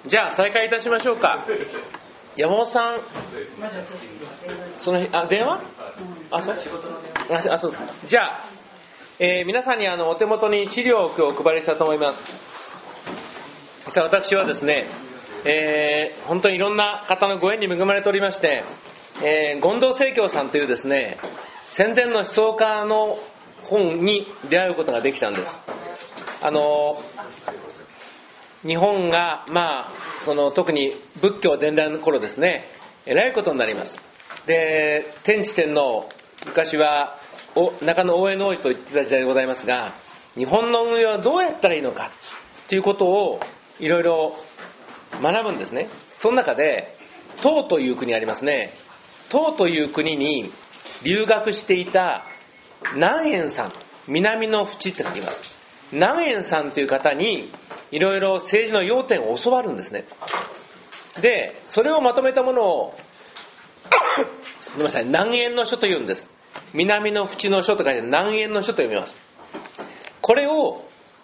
じゃあ再開いたしましょうか。山本さん、その電話？そう。じゃあ、皆さんにお手元に資料を今日お配りしたいと思います。さあ、私はですね、本当にいろんな方のご縁に恵まれておりまして、権藤清教さんというですね、戦前の思想家の本に出会うことができたんです。日本が特に仏教伝来の頃ですね、えらいことになります。で、天智天皇、昔は中野大江の王子と言ってた時代でございますが、日本の運営はどうやったらいいのかということをいろいろ学ぶんですね。その中で唐という国ありますね。唐という国に留学していた南円さん、南の淵って書きます。南円さんという方にいろいろ政治の要点を教わるんですね。で、それをまとめたものをごめんなさい、南円の書というんです。南の淵の書と書いて南円の書と読みます。これを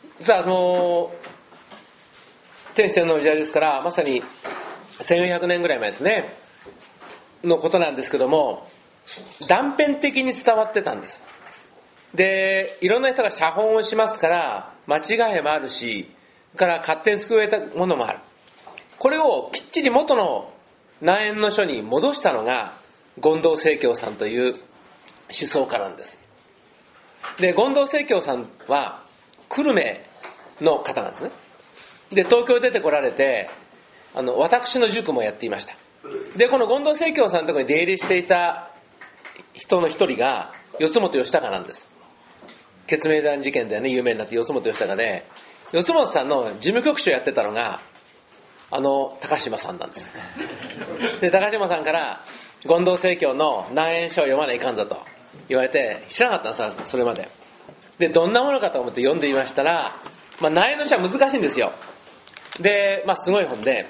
天智天皇の時代ですから、まさに1400年ぐらい前ですねのことなんですけども、断片的に伝わってたんです。で、いろんな人が写本をしますから間違いもあるし、から勝手に救えたものもある。これをきっちり元の南円の書に戻したのが権藤清教さんという思想家なんです。で、権藤清教さんは久留米の方なんですね。で、東京に出てこられて、私の塾もやっていました。で、この権藤清教さんのところに出入りしていた人の一人が四本義隆なんです。決命弾事件でね、有名になって四本義隆で、四本さんの事務局長やってたのが高島さんなんです。で、高島さんから権藤清教の南円書を読まないかんぞと言われて、知らなかったんです、それまで。で、どんなものかと思って読んでみましたら、南円の書は難しいんですよ。で、すごい本で、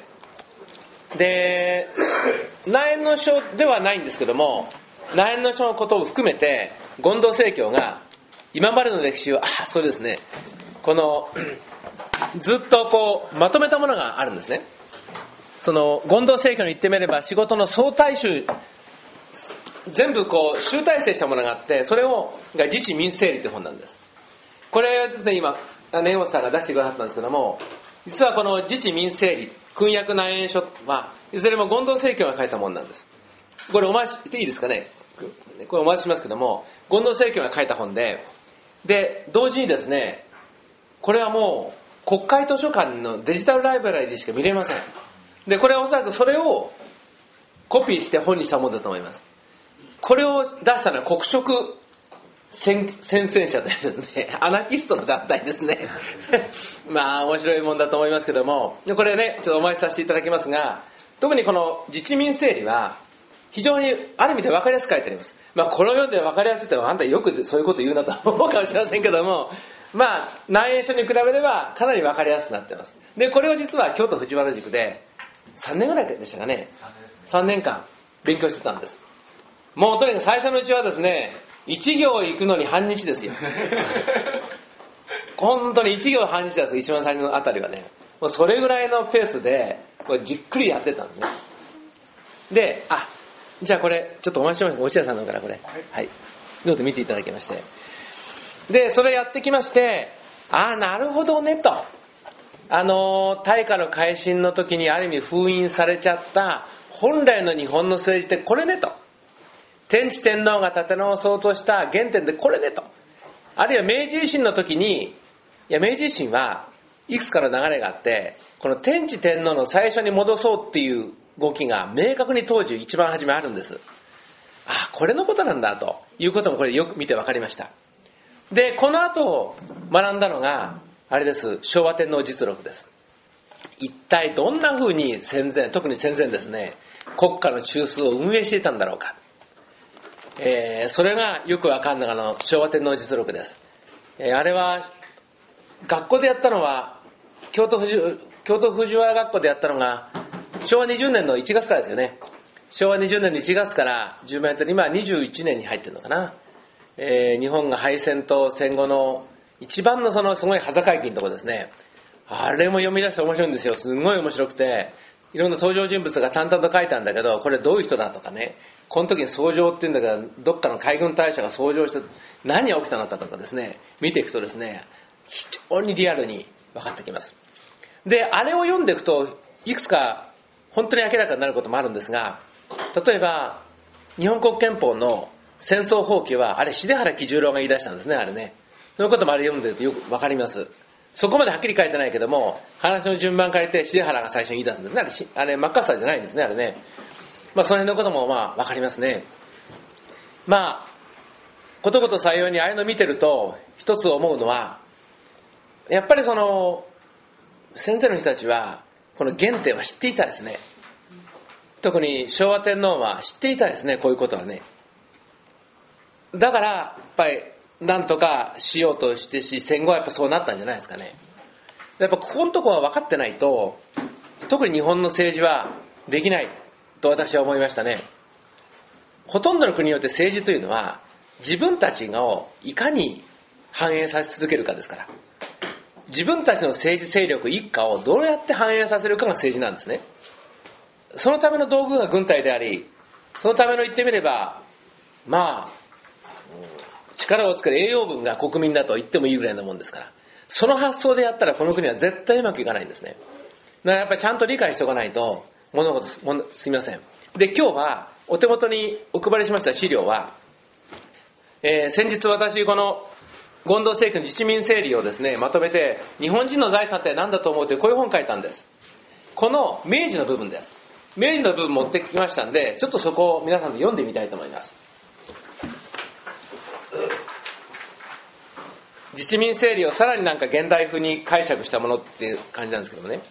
南円の書ではないんですけども、南円の書のことを含めて権藤清教が今までの歴史をそうですね、このずっとまとめたものがあるんですね。その権藤清教に言ってみれば仕事の総体集、全部集大成したものがあって、それが自治民整理という本なんです。これはですね、今根本さんが出してくださったんですけども、実はこの自治民整理訓訳南円書はいずれも権藤清教が書いたものなんです。これお回ししていいですかね。これお回ししますけども、権藤清教が書いた本で、同時にですね、これはもう国会図書館のデジタルライブラリでしか見れません。で、これはおそらくそれをコピーして本にしたものだと思います。これを出したのは黒色戦線者というですね、アナキストの団体ですね。面白いもんだと思いますけども、これね、ちょっとお前させていただきますが、特にこの自治民整理は非常にある意味で分かりやすく書いてあります。この読んで分かりやすいってのはあんたよくそういうこと言うなと思うかもしれませんけども、南円書に比べればかなり分かりやすくなっています。で、これを実は京都藤原塾で3年ぐらいでしたかね、3年間勉強してたんです。もうとにかく最初のうちはですね、1行行くのに半日ですよ。本当に1行半日です、一番最初のあたりはね。もうそれぐらいのペースでこれじっくりやってたんですね。で、じゃあこれちょっとお待ちしました。落合さんのからこれ、はい、どうぞ見ていただきまして、でそれやってきまして、なるほどねと、大化の改新の時にある意味封印されちゃった本来の日本の政治ってこれねと、天智天皇が立て直そうとした原点でこれねと、あるいは明治維新の時に、明治維新はいくつかの流れがあって、この天智天皇の最初に戻そうっていう動きが明確に当時一番初めあるんです。これのことなんだということもこれよく見て分かりました。で、この後学んだのがあれです、昭和天皇実録です。一体どんな風に特に戦前ですね、国家の中枢を運営していたんだろうか。それがよく分かるのが昭和天皇実録です。あれは学校でやったのは京都藤原学校でやったのが昭和20年の1月からですよね。昭和20年の1月から10年やって今21年に入ってるのかな。日本が敗戦と戦後の一番のそのすごい端境期のところですね。 あれも読み出して面白いんですよ。すごい面白くて、いろんな登場人物が淡々と書いたんだけど、これどういう人だとかね、この時に僧正っていうんだけど、どっかの海軍大社が僧正して何が起きたのかとかですね、見ていくとですね、非常にリアルに分かってきます。で、あれを読んでいくと、いくつか本当に明らかになることもあるんですが、例えば、日本国憲法の戦争放棄は、あれ、重原喜十郎が言い出したんですね、あれね。そういうこともあれ読んでるとよく分かります。そこまではっきり書いてないけども、話の順番変えて重原が最初に言い出すんですね。あれ、マッカーサーじゃないんですね、あれね。その辺のことも分かりますね。ことごと採用にああいうの見てると、一つ思うのは、やっぱり先生の人たちは、この原点は知っていたですね。特に昭和天皇は知っていたですね、こういうことはね。だから、やっぱり、なんとかしようとして戦後はやっぱそうなったんじゃないですかね。やっぱここのところは分かってないと、特に日本の政治はできないと私は思いましたね。ほとんどの国によって政治というのは、自分たちをいかに反映させ続けるかですから。自分たちの政治勢力一家をどうやって反映させるかが政治なんですね。そのための道具が軍隊であり、そのための言ってみれば、力をつける栄養分が国民だと言ってもいいぐらいのもんですから、その発想でやったらこの国は絶対うまくいかないんですね。だからやっぱりちゃんと理解しておかないと物事すみません。で、今日はお手元にお配りしました資料は、先日私この権藤政権の自治民整理をですねまとめて、日本人の財産って何だと思うというこういう本を書いたんです。この明治の部分です。明治の部分持ってきましたんで、ちょっとそこを皆さんで読んでみたいと思います。自治民整理をさらに現代風に解釈したものっていう感じなんですけどもね。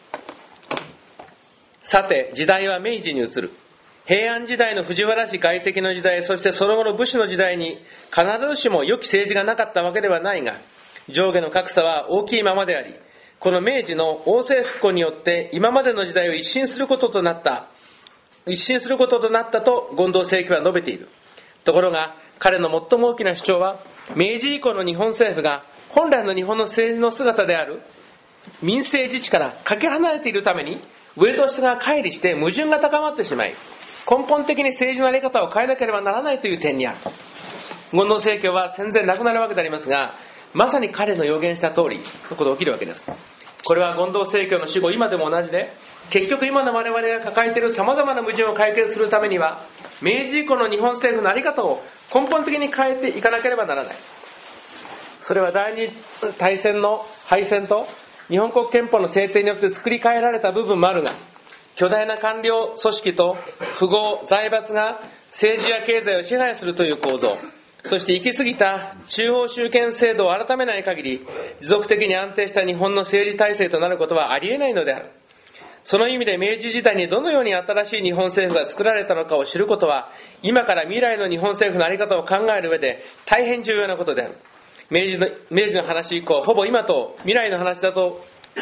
さて、時代は明治に移る。平安時代の藤原氏外戚の時代、そしてその後の武士の時代に必ずしも良き政治がなかったわけではないが、上下の格差は大きいままであり、この明治の王政復古によって今までの時代を一新することとなったと権藤政権は述べている。ところが彼の最も大きな主張は、明治以降の日本政府が本来の日本の政治の姿である民政自治からかけ離れているために、上と下が乖離して矛盾が高まってしまい、根本的に政治の在り方を変えなければならないという点にある。権藤政権は戦前なくなるわけでありますが、まさに彼の予言した通りのことが起きるわけです。これは権藤政権の死後今でも同じで、結局今の我々が抱えている様々な矛盾を解決するためには、明治以降の日本政府の在り方を根本的に変えていかなければならない。それは第二大戦の敗戦と日本国憲法の制定によって作り変えられた部分もあるが、巨大な官僚組織と富豪財閥が政治や経済を支配するという構造、そして行き過ぎた中央集権制度を改めない限り、持続的に安定した日本の政治体制となることはありえないのである。その意味で明治時代にどのように新しい日本政府が作られたのかを知ることは、今から未来の日本政府の在り方を考える上で大変重要なことである。明治の話以降、ほぼ今と未来の話と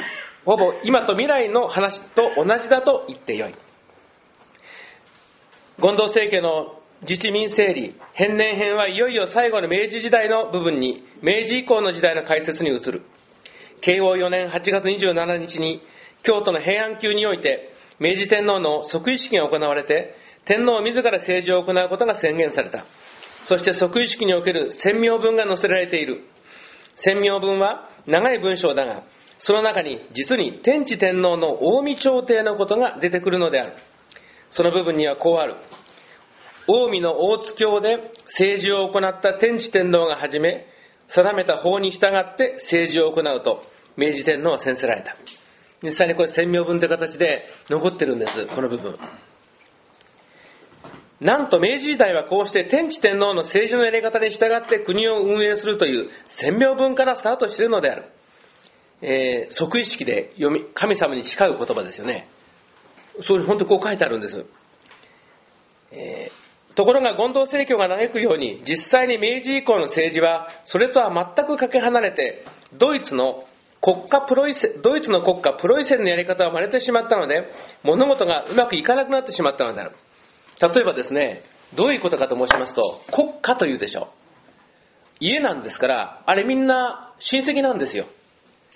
同じだと言ってよい。権藤政権の自治民整理返年編はいよいよ最後の明治時代の部分に、明治以降の時代の解説に移る。慶応4年8月27日に京都の平安宮において明治天皇の即位式が行われて、天皇自ら政治を行うことが宣言された。そして即位式における宣明文が載せられている。宣明文は長い文章だが、その中に実に天智天皇の近江朝廷のことが出てくるのである。その部分にはこうある。近江の大津京で政治を行った天智天皇がはじめ、定めた法に従って政治を行うと明治天皇は宣せられた。実際にこれ宣明文という形で残ってるんです、この部分。なんと明治時代はこうして天智天皇の政治のやり方に従って国を運営するという宣明文からスタートしているのである。即位式で神様に誓う言葉ですよね。そういう本当にこう書いてあるんです。ところが権藤政権が嘆くように、実際に明治以降の政治はそれとは全くかけ離れて、ドイツの国家プロイセンのやり方を真似てしまったので、物事がうまくいかなくなってしまったのである。例えばですね、どういうことかと申しますと、国家というでしょう。家なんですから、あれみんな親戚なんですよ。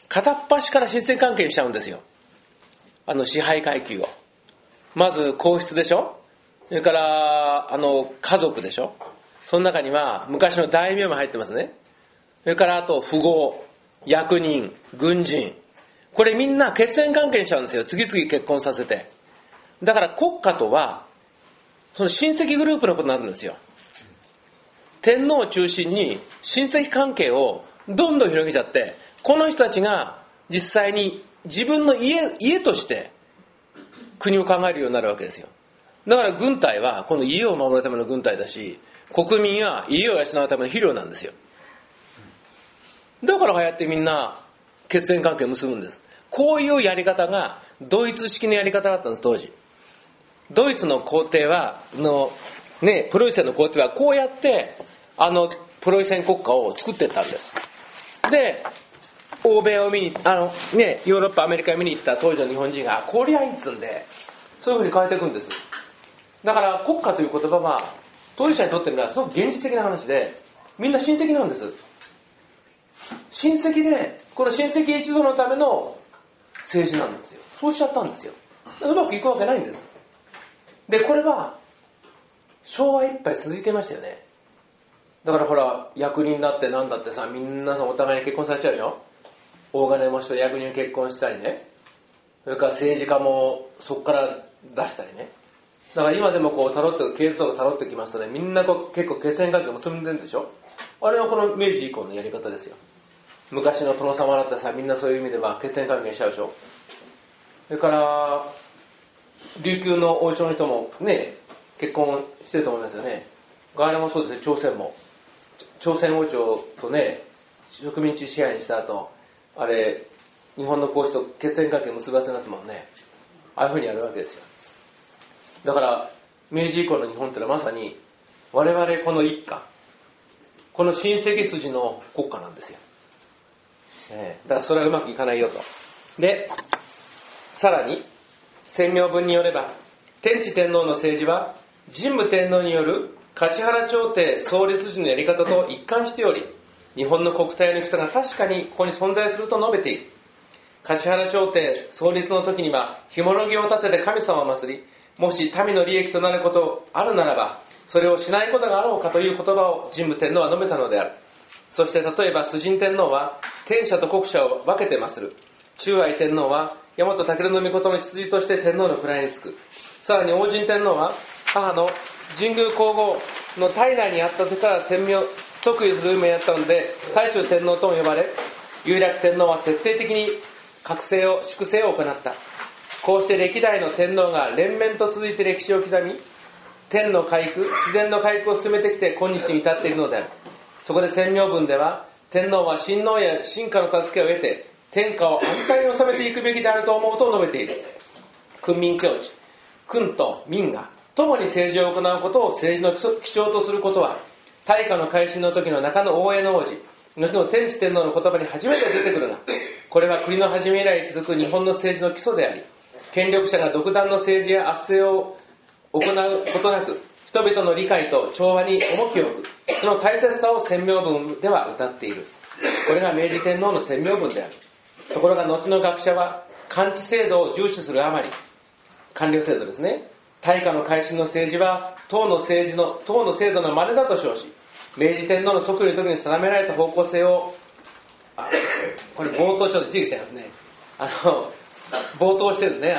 片っ端から親戚関係にしちゃうんですよ。支配階級を。まず皇室でしょ。それから家族でしょ。その中には昔の大名も入ってますね。それからあと富豪、役人、軍人、これみんな血縁関係にしちゃうんですよ。次々結婚させて。だから国家とはその親戚グループのことになるんですよ。天皇を中心に親戚関係をどんどん広げちゃって、この人たちが実際に自分の家として国を考えるようになるわけですよ。だから軍隊はこの家を守るための軍隊だし、国民は家を養うための肥料なんですよ。だからやってみんな血縁関係を結ぶんです。こういうやり方がドイツ式のやり方だったんです、当時。ドイツの皇帝はプロイセンの皇帝はこうやってプロイセン国家を作っていったんです。で、欧米を見にヨーロッパアメリカを見に行った当時の日本人がこりゃいいっつんで、そういうふうに変えていくんです。だから国家という言葉は当事者にとってみればすごく現実的な話で、みんな親戚なんです。親戚で、この親戚一同のための政治なんですよ。そうしちゃったんですよ。うまくいくわけないんです。で、これは昭和いっぱい続いてましたよね。だからほら、役人だってなんだってさ、みんなお互いに結婚されちゃうでしょ。大金持ちと役人結婚したりね。それから政治家もそこから出したりね。だから今でもこうケースとかタロってきますとね、みんな結構血縁関係結んでるんでしょ。あれはこの明治以降のやり方ですよ。昔の殿様だってさ、みんなそういう意味では血縁関係しちゃうでしょ。それから琉球の王朝の人もね、結婚してると思いますよね。あれもそうですね。朝鮮王朝とね、植民地支配にした後、あれ日本の皇室と血縁関係結ばせますもんね。ああいうふうにやるわけですよ。だから明治以降の日本ってのはまさに我々この一家、この親戚筋の国家なんですよ。だからそれはうまくいかないよと。で、さらに宣明文によれば、天智天皇の政治は神武天皇による橿原朝廷創立時のやり方と一貫しており、日本の国体の基礎が確かにここに存在すると述べている。橿原朝廷創立の時にはひもの儀を立てて神様を祀り、もし民の利益となることあるならば、それをしないことがあろうかという言葉を神武天皇は述べたのである。そして例えば崇神天皇は天社と国社を分けて祀る。中愛天皇は大和武尊の命の出自として天皇の位につく。さらに王神天皇は母の神宮皇后の体内にあった時から宣明即位する運命やったので、太中天皇とも呼ばれ、有楽天皇は徹底的に粛清を行った。こうして歴代の天皇が連綿と続いて歴史を刻み、天の回復、自然の回復を進めてきて今日に至っているのである。そこで宣明文では、天皇は親王や臣下の助けを得て、天下を安泰に収めていくべきであると思うと述べている。君民共治、君と民が共に政治を行うことを政治の基調とすることは、大化の改新の時の中野大江の王子、後の天智天皇の言葉に初めて出てくるが、これは国の始め以来続く日本の政治の基礎であり、権力者が独断の政治や圧政を行うことなく、人々の理解と調和に重きを置く、その大切さを宣明文では謳っている。これが明治天皇の宣明文である。ところが後の学者は、官治制度を重視するあまり、官僚制度ですね、大化の改新の政治は党の制度の真似だと称し、明治天皇の即位の時に定められた方向性を、これ冒頭ちょっと字がしちゃいますね。冒頭してるね、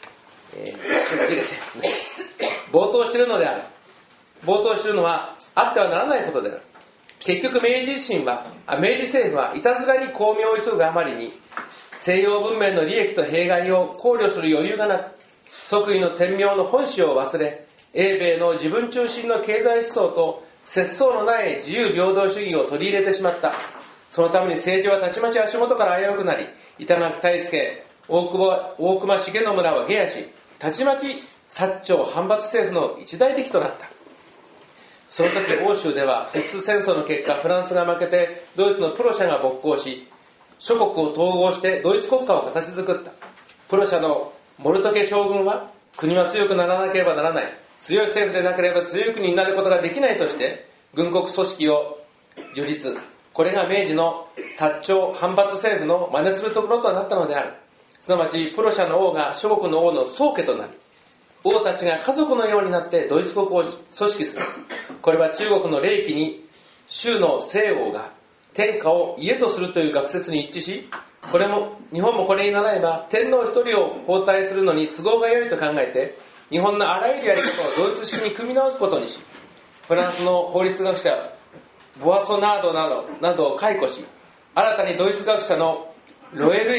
冒頭してるのである。冒頭してるのはあってはならないことである。結局明治政府はいたずらに巧妙を急ぐあまりに、西洋文明の利益と弊害を考慮する余裕がなく、即位の宣明の本旨を忘れ、英米の自分中心の経済思想と節操のない自由平等主義を取り入れてしまった。そのために政治はたちまち足元から危うくなり、板垣退助、大隈重信らは下野し、たちまち薩長反発政府の一大敵となった。その時欧州では摂津戦争の結果、フランスが負けてドイツのプロシャが勃興し、諸国を統合してドイツ国家を形作った。プロシャのモルトケ将軍は、国は強くならなければならない、強い政府でなければ強い国になることができないとして、軍国組織を樹立、 これが明治の薩長反発政府の真似するところとなったのである。すなわちプロシャの王が諸国の王の宗家となり、王たちが家族のようになってドイツ国を組織する。これは中国の礼記に周の西王が天下を家とするという学説に一致し、これも日本もこれに倣えば天皇一人を交代するのに都合が良いと考えて、日本のあらゆるやり方をドイツ式に組み直すことにし、フランスの法律学者ボアソナードなどを解雇し、新たにドイツ学者のロエル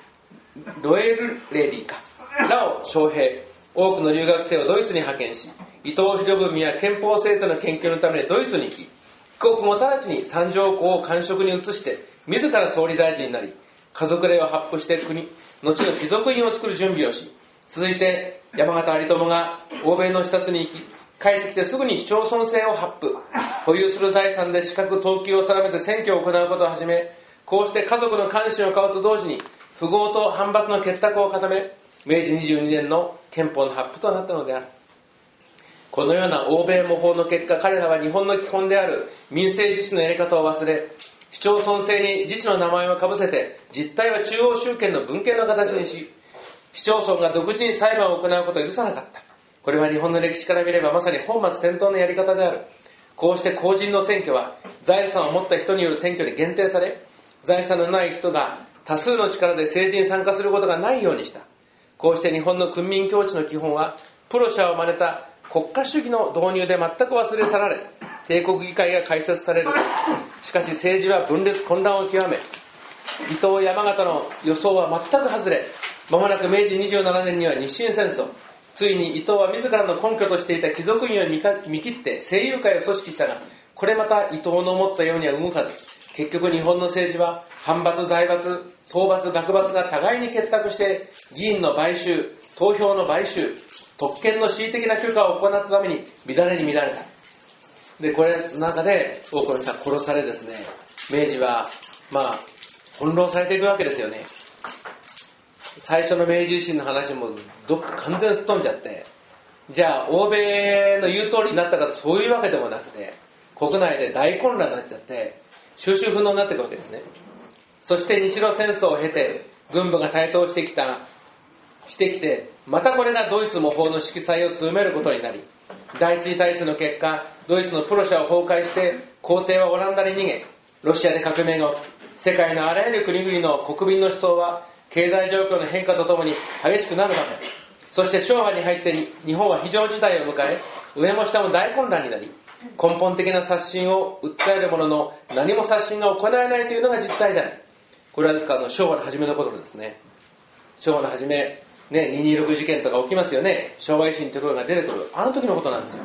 レリらを招聘、多くの留学生をドイツに派遣し、伊藤博文や憲法制度の研究のためにドイツに行き、帰国も直ちに三条校を官職に移して自ら総理大臣になり、家族令を発布して後の貴族院を作る準備をし、続いて山形有朋が欧米の視察に行き、帰ってきてすぐに市町村制を発布、保有する財産で資格等級を定めて選挙を行うことをはじめ、こうして家族の関心を買うと同時に富豪と反発の結託を固め、明治22年の憲法の発布となったのである。このような欧米模倣の結果、彼らは日本の基本である民政自治のやり方を忘れ、市町村制に自治の名前をかぶせて、実態は中央集権の分権の形にし、市町村が独自に裁判を行うことを許さなかった。これは日本の歴史から見ればまさに本末転倒のやり方である。こうして公人の選挙は財産を持った人による選挙に限定され、財産のない人が多数の力で政治に参加することがないようにした。こうして日本の君民共治の基本は、プロシャを真似た国家主義の導入で全く忘れ去られ、帝国議会が開設される。しかし政治は分裂混乱を極め、伊藤山形の予想は全く外れ、まもなく明治27年には日清戦争、ついに伊藤は自らの根拠としていた貴族院を見切って政友会を組織したが、これまた伊藤の思ったようには動かず、結局日本の政治は藩閥、財閥、討伐、学閥が互いに結託して議員の買収、投票の買収、特権の恣意的な許可を行ったために乱れに乱れた。で、これの中で多くの人は殺されですね、明治は翻弄されていくわけですよね。最初の明治維新の話もどっか完全にすっ飛んじゃって、じゃあ欧米の言う通りになったかとそういうわけでもなくて、国内で大混乱になっちゃって収拾不能になっていくわけですね。そして日露戦争を経て軍部が台頭してきて、またこれがドイツ模倣の色彩を強めることになり、第一次大戦の結果、ドイツのプロシャを崩壊して皇帝はオランダに逃げ、ロシアで革命が起き、世界のあらゆる国々の国民の思想は経済状況の変化とともに激しくなるわけ。そして昭和に入って日本は非常事態を迎え、上も下も大混乱になり、根本的な刷新を訴えるものの何も刷新が行えないというのが実態である。これはですから昭和の初めの頃ですね。昭和の初め、226事件とか起きますよね。昭和維新という声が出てくる。あの時のことなんですよ。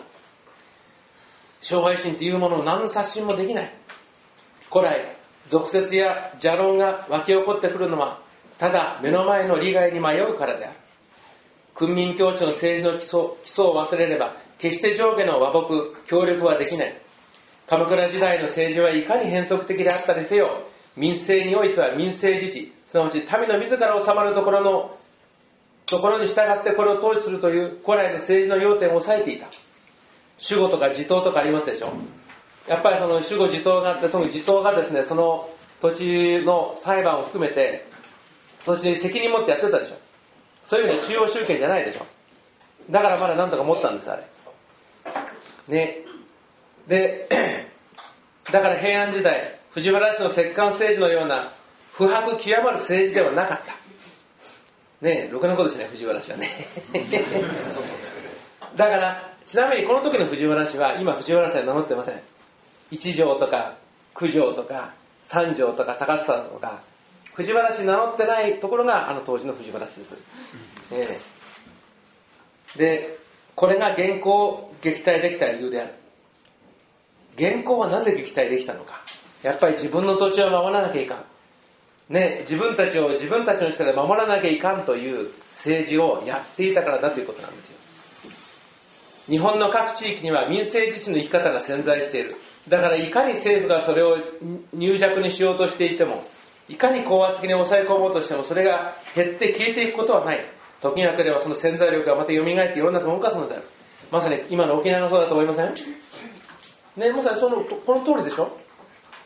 昭和維新というものの何の刷新もできない。古来、俗説や邪論が湧き起こってくるのは、ただ目の前の利害に迷うからである。君民共治の政治の基礎を忘れれば、決して上下の和睦、協力はできない。鎌倉時代の政治はいかに変則的であったにせよ、民政においては民政自治、すなわち民の自ら治まるところに従ってこれを統治するという古来の政治の要点を抑えていた。守護とか地頭とかありますでしょ。やっぱりその守護地頭があって、特に地頭がですね、その土地の裁判を含めて土地に責任持ってやってたでしょ。そういう意味で中央集権じゃないでしょ。だからまだなんとか持ったんです、あれね。でだから平安時代、藤原氏の摂関政治のような不白極まる政治ではなかったね。ろくなことしない、藤原氏はねだからちなみにこの時の藤原氏は今藤原氏は名乗ってません。一条とか九条とか三条とか高須とか藤原氏名乗ってないところがあの当時の藤原氏です、でこれが元寇を撃退できた理由である。元寇はなぜ撃退できたのか。やっぱり自分の土地を守らなきゃいかん自分たちの力で守らなきゃいかんという政治をやっていたからだということなんですよ。日本の各地域には民政自治の生き方が潜在している。だからいかに政府がそれを入弱にしようとしていても、いかに高圧的に抑え込もうとしてもそれが減って消えていくことはない。時が来ればその潜在力がまた蘇っていろんなと動かすのである。まさに今の沖縄がそうだと思いません？ね、まさにこの通りでしょ。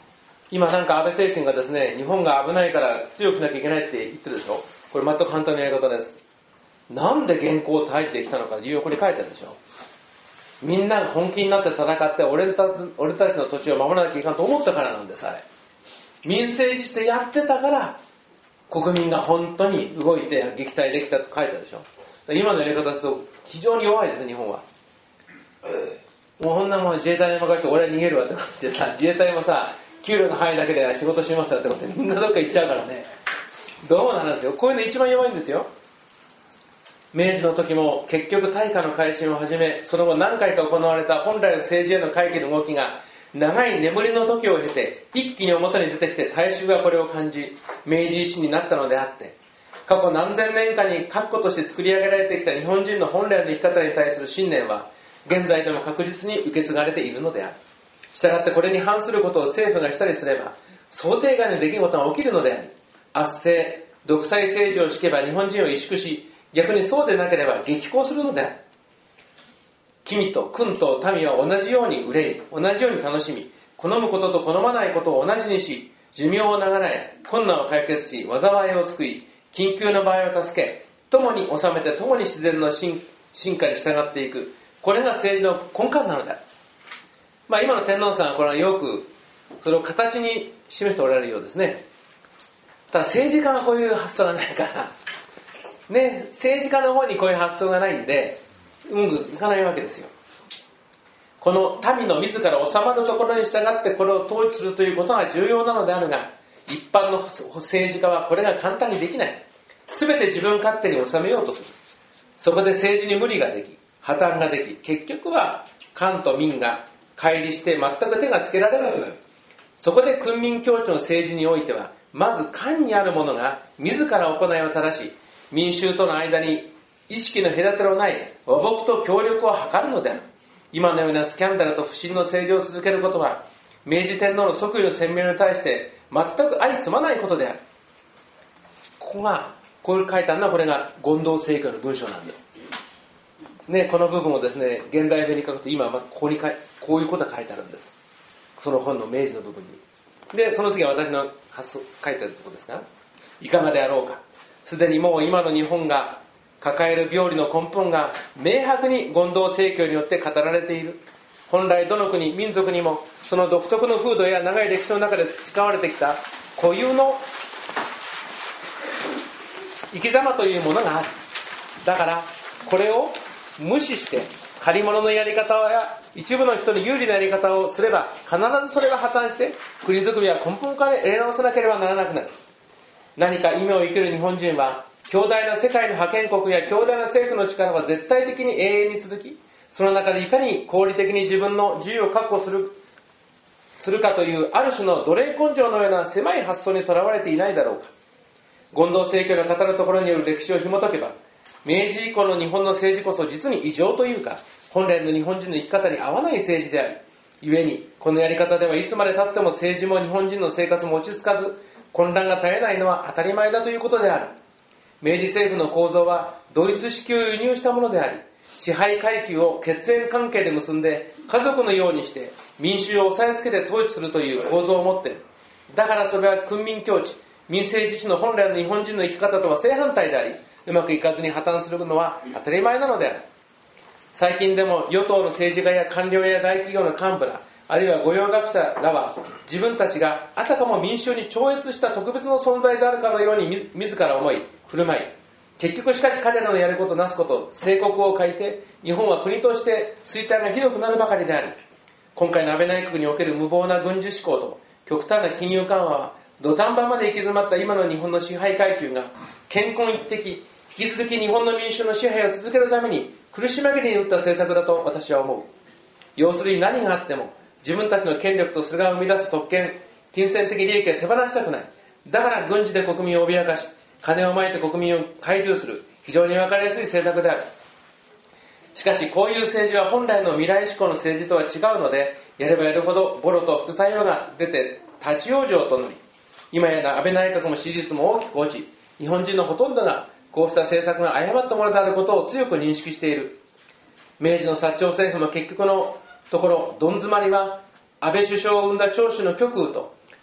今なんか安倍政権がですね、日本が危ないから強くしなきゃいけないって言ってるでしょ。これ全く反対のやり方です。なんで現行を退治できたのか理由をここに書いてあるでしょ。みんなが本気になって戦って俺たちの土地を守らなきゃいけないと思ったからなんです、あれ。民政治してやってたから国民が本当に動いて撃退できたと書いてあるでしょ。今のやり方ですと非常に弱いです、日本は。もうこんなもん自衛隊に任せて俺は逃げるわって感じでさ、自衛隊もさ、給料の範囲だけで仕事しますよってことでみんなどっか行っちゃうからね。どうなんですよ。こういうの一番弱いんですよ。明治の時も結局大化の改新をはじめ、その後何回か行われた本来の政治への回帰の動きが長い眠りの時を経て一気に表に出てきて大衆がこれを感じ、明治維新になったのであって、過去何千年間に確固として作り上げられてきた日本人の本来の生き方に対する信念は現在でも確実に受け継がれているのである。したがってこれに反することを政府がしたりすれば想定外の出来事が起きるのであり、圧政独裁政治を敷けば日本人を萎縮し、逆にそうでなければ激高するのである。君と君と民は同じように憂い、同じように楽しみ、好むことと好まないことを同じにし、寿命を長らえ、困難を解決し、災いを救い、緊急の場合を助け、共に治めて共に自然の進化に従っていく。これが政治の根幹なのだ。今の天皇さんはこれはよくそれを形に示しておられるようですね。ただ政治家はこういう発想がないからね、政治家の方にこういう発想がないんでうまくいかないわけですよ。この民の自ら治まるところに従ってこれを統治するということが重要なのであるが、一般の政治家はこれが簡単にできない。すべて自分勝手に治めようとする。そこで政治に無理ができ、破綻ができ、結局は官と民が乖離して全く手がつけられなくなる。そこで君民共治の政治においては、まず官にある者が自ら行いを正し、民衆との間に意識の隔てのない和睦と協力を図るのである。今のようなスキャンダルと不信の政治を続けることは、明治天皇の即位の宣明に対して全く相済まないことである。こういう書いてあるのは、これが権藤政教の文章なんです。ね、この部分をですね、現代風に書くと今ここにこういうことが書いてあるんです。その本の明治の部分に。で、その次は私の発想書いてあるところですが、いかがであろうか。すでにもう今の日本が抱える病理の根本が明白に権藤政教によって語られている。本来どの国、民族にもその独特の風土や長い歴史の中で培われてきた固有の生き様というものがある。だからこれを無視して借り物のやり方や一部の人に有利なやり方をすれば必ずそれが破綻して国づくりは根本から入れ直さなければならなくなる。何か夢を生きる日本人は強大な世界の覇権国や強大な政府の力は絶対的に永遠に続き、その中でいかに合理的に自分の自由を確保するかというある種の奴隷根性のような狭い発想にとらわれていないだろうか。権藤政教の語るところによる歴史を紐解けば、明治以降の日本の政治こそ実に異常というか、本来の日本人の生き方に合わない政治であり、故にこのやり方ではいつまで経っても政治も日本人の生活も落ち着かず、混乱が絶えないのは当たり前だということである。明治政府の構造はドイツ式を輸入したものであり、支配階級を血縁関係で結んで家族のようにして民衆を押さえつけて統治するという構造を持っている。だからそれは君民共治、民政自治の本来の日本人の生き方とは正反対であり、うまくいかずに破綻するのは当たり前なのである。最近でも与党の政治家や官僚や大企業の幹部ら、あるいは御用学者らは自分たちがあたかも民衆に超越した特別の存在であるかのように自ら思い振る舞い、結局しかし彼らのやることなすこと、聖国を欠いて日本は国として衰退がひどくなるばかりである。今回の安倍内閣における無謀な軍事志向と極端な金融緩和は土壇場まで行き詰まった今の日本の支配階級が健康一滴、引き続き日本の民衆の支配を続けるために苦し紛れに打った政策だと私は思う。要するに何があっても自分たちの権力とそれが生み出す特権、金銭的利益は手放したくない。だから軍事で国民を脅かし、金をまいて国民を懐柔する非常に分かりやすい政策である。しかしこういう政治は本来の未来志向の政治とは違うので、やればやるほどボロと副作用が出て立ち往生となり、今や安倍内閣も支持率も大きく落ち、日本人のほとんどがこうした政策が誤ったものであることを強く認識している。明治の薩長政府も結局のところ、どん詰まりは安倍首相を生んだ長州の極右と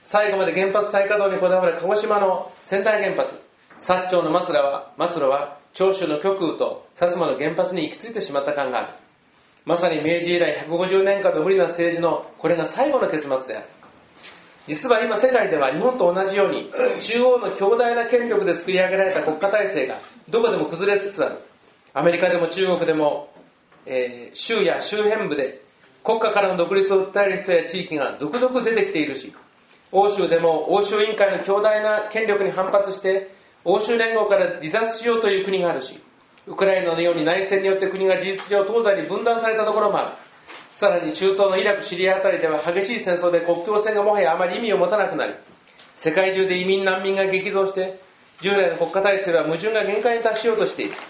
最後まで原発再稼働にこだわる鹿児島の仙台原発、薩長の末路は長州の極右と薩摩の原発に行き着いてしまった感がある。まさに明治以来150年間の無理な政治のこれが最後の結末である。実は今世界では日本と同じように中央の強大な権力で作り上げられた国家体制がどこでも崩れつつある。アメリカでも中国でも、州や周辺部で国家からの独立を訴える人や地域が続々出てきているし、欧州でも欧州委員会の強大な権力に反発して欧州連合から離脱しようという国があるし、ウクライナのように内戦によって国が事実上東西に分断されたところもある。さらに中東のイラク、シリアあたりでは激しい戦争で国境線がもはやあまり意味を持たなくなり、世界中で移民難民が激増して従来の国家体制は矛盾が限界に達しようとしている。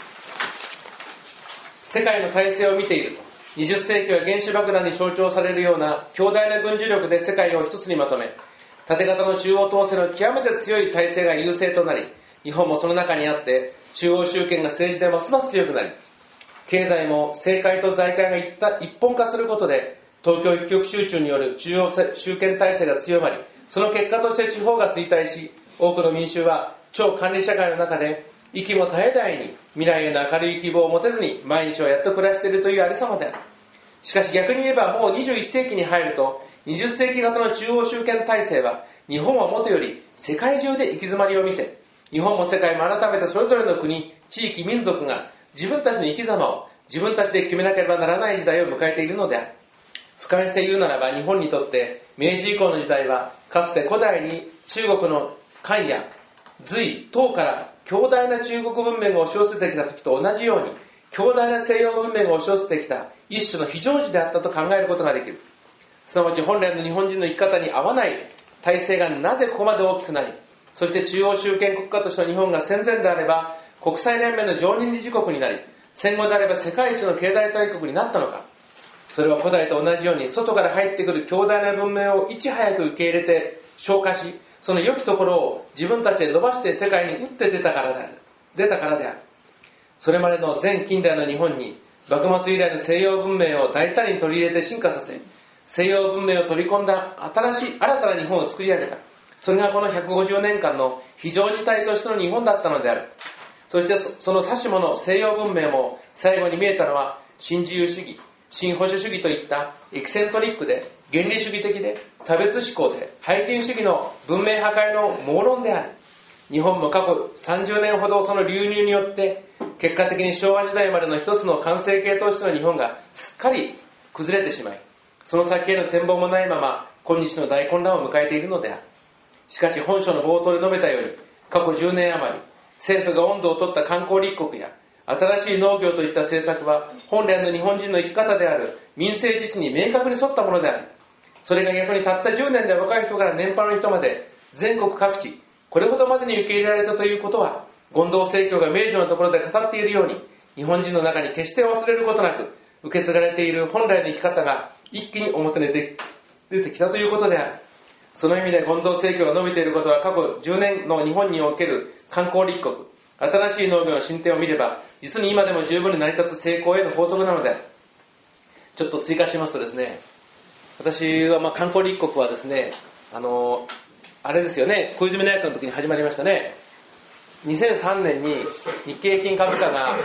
世界の体制を見ていると20世紀は原子爆弾に象徴されるような強大な軍事力で世界を一つにまとめ、縦型の中央統制の極めて強い体制が優勢となり、日本もその中にあって中央集権が政治でますます強くなり、経済も政界と財界が一本化することで東京一極集中による中央集権体制が強まり、その結果として地方が衰退し、多くの民衆は超管理社会の中で息も絶え絶えに未来への明るい希望を持てずに毎日をやっと暮らしているというありさまである。しかし逆に言えばもう21世紀に入ると20世紀型の中央集権体制は日本はもとより世界中で行き詰まりを見せ、日本も世界も改めてそれぞれの国、地域、民族が自分たちの生き様を自分たちで決めなければならない時代を迎えているのである。俯瞰して言うならば日本にとって明治以降の時代はかつて古代に中国の漢や隋唐から強大な中国文明が押し寄せてきた時と同じように強大な西洋文明が押し寄せてきた一種の非常時であったと考えることができる。すなわち本来の日本人の生き方に合わない体制がなぜここまで大きくなり、そして中央集権国家としての日本が戦前であれば国際連盟の常任理事国になり、戦後であれば世界一の経済大国になったのか。それは古代と同じように外から入ってくる強大な文明をいち早く受け入れて消化し、その良きところを自分たちで伸ばして世界に打って出たからである。それまでの前近代の日本に幕末以来の西洋文明を大胆に取り入れて進化させ、西洋文明を取り込んだ新たな日本を作り上げた。それがこの150年間の非常事態としての日本だったのである。そしてその指し物西洋文明も最後に見えたのは新自由主義、新保守主義といったエキセントリックで原理主義的で差別思考で拝金主義の文明破壊の妄論である。日本も過去30年ほどその流入によって結果的に昭和時代までの一つの完成形としての日本がすっかり崩れてしまい、その先への展望もないまま今日の大混乱を迎えているのである。しかし本書の冒頭で述べたように過去10年余り政府が温度を取った観光立国や新しい農業といった政策は本来の日本人の生き方である民生自治に明確に沿ったものである。それが逆にたった10年で若い人から年配の人まで全国各地これほどまでに受け入れられたということは、権藤正教が明治のところで語っているように日本人の中に決して忘れることなく受け継がれている本来の生き方が一気に表に出てきたということである。その意味で権藤正教が述べていることは過去10年の日本における観光立国、新しい農業の進展を見れば実に今でも十分に成り立つ成功への法則なのである。ちょっと追加しますとですね、私は観光立国はですね、あれですよね、小泉内閣の時に始まりましたね。2003年に日経平均株価が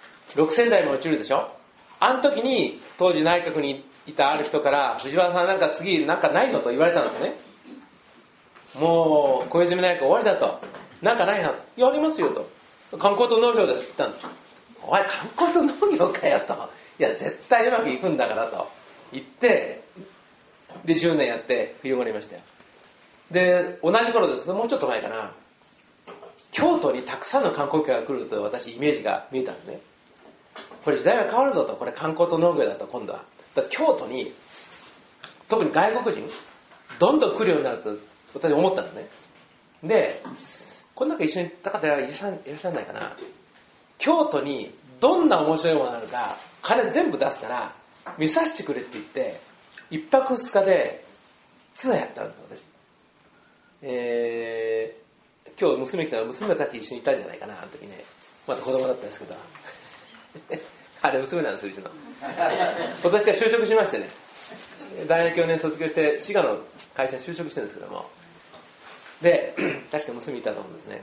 6000台も落ちるでしょ。あの時に当時内閣にいたある人から藤原さんなんか次なんかないのと言われたんですよね。もう小泉内閣終わりだと、なんかないの、やりますよと、観光と農業ですって言ったんです。お前観光と農業かよと、いや絶対うまくいくんだからと言って、で10年やって広がりましたよ。で同じ頃です、もうちょっと前かな、京都にたくさんの観光客が来ると私イメージが見えたんですね。これ時代は変わるぞと、これ観光と農業だと、今度はだから京都に特に外国人どんどん来るようになると私思ったんですね。でこの中一緒に行った方いらっしゃらないかな。京都にどんな面白いものがあるか金全部出すから見させてくれって言って1泊2日でツアーやったんです私。今日娘来たら娘たち一緒に行ったんじゃないかな、あの時ね。まだ子供だったんですけどあれ娘なんですよ、うちの。今年から就職しましてね、大学4年卒業して滋賀の会社に就職してるんですけども、 で、確か娘いたと思うんですね。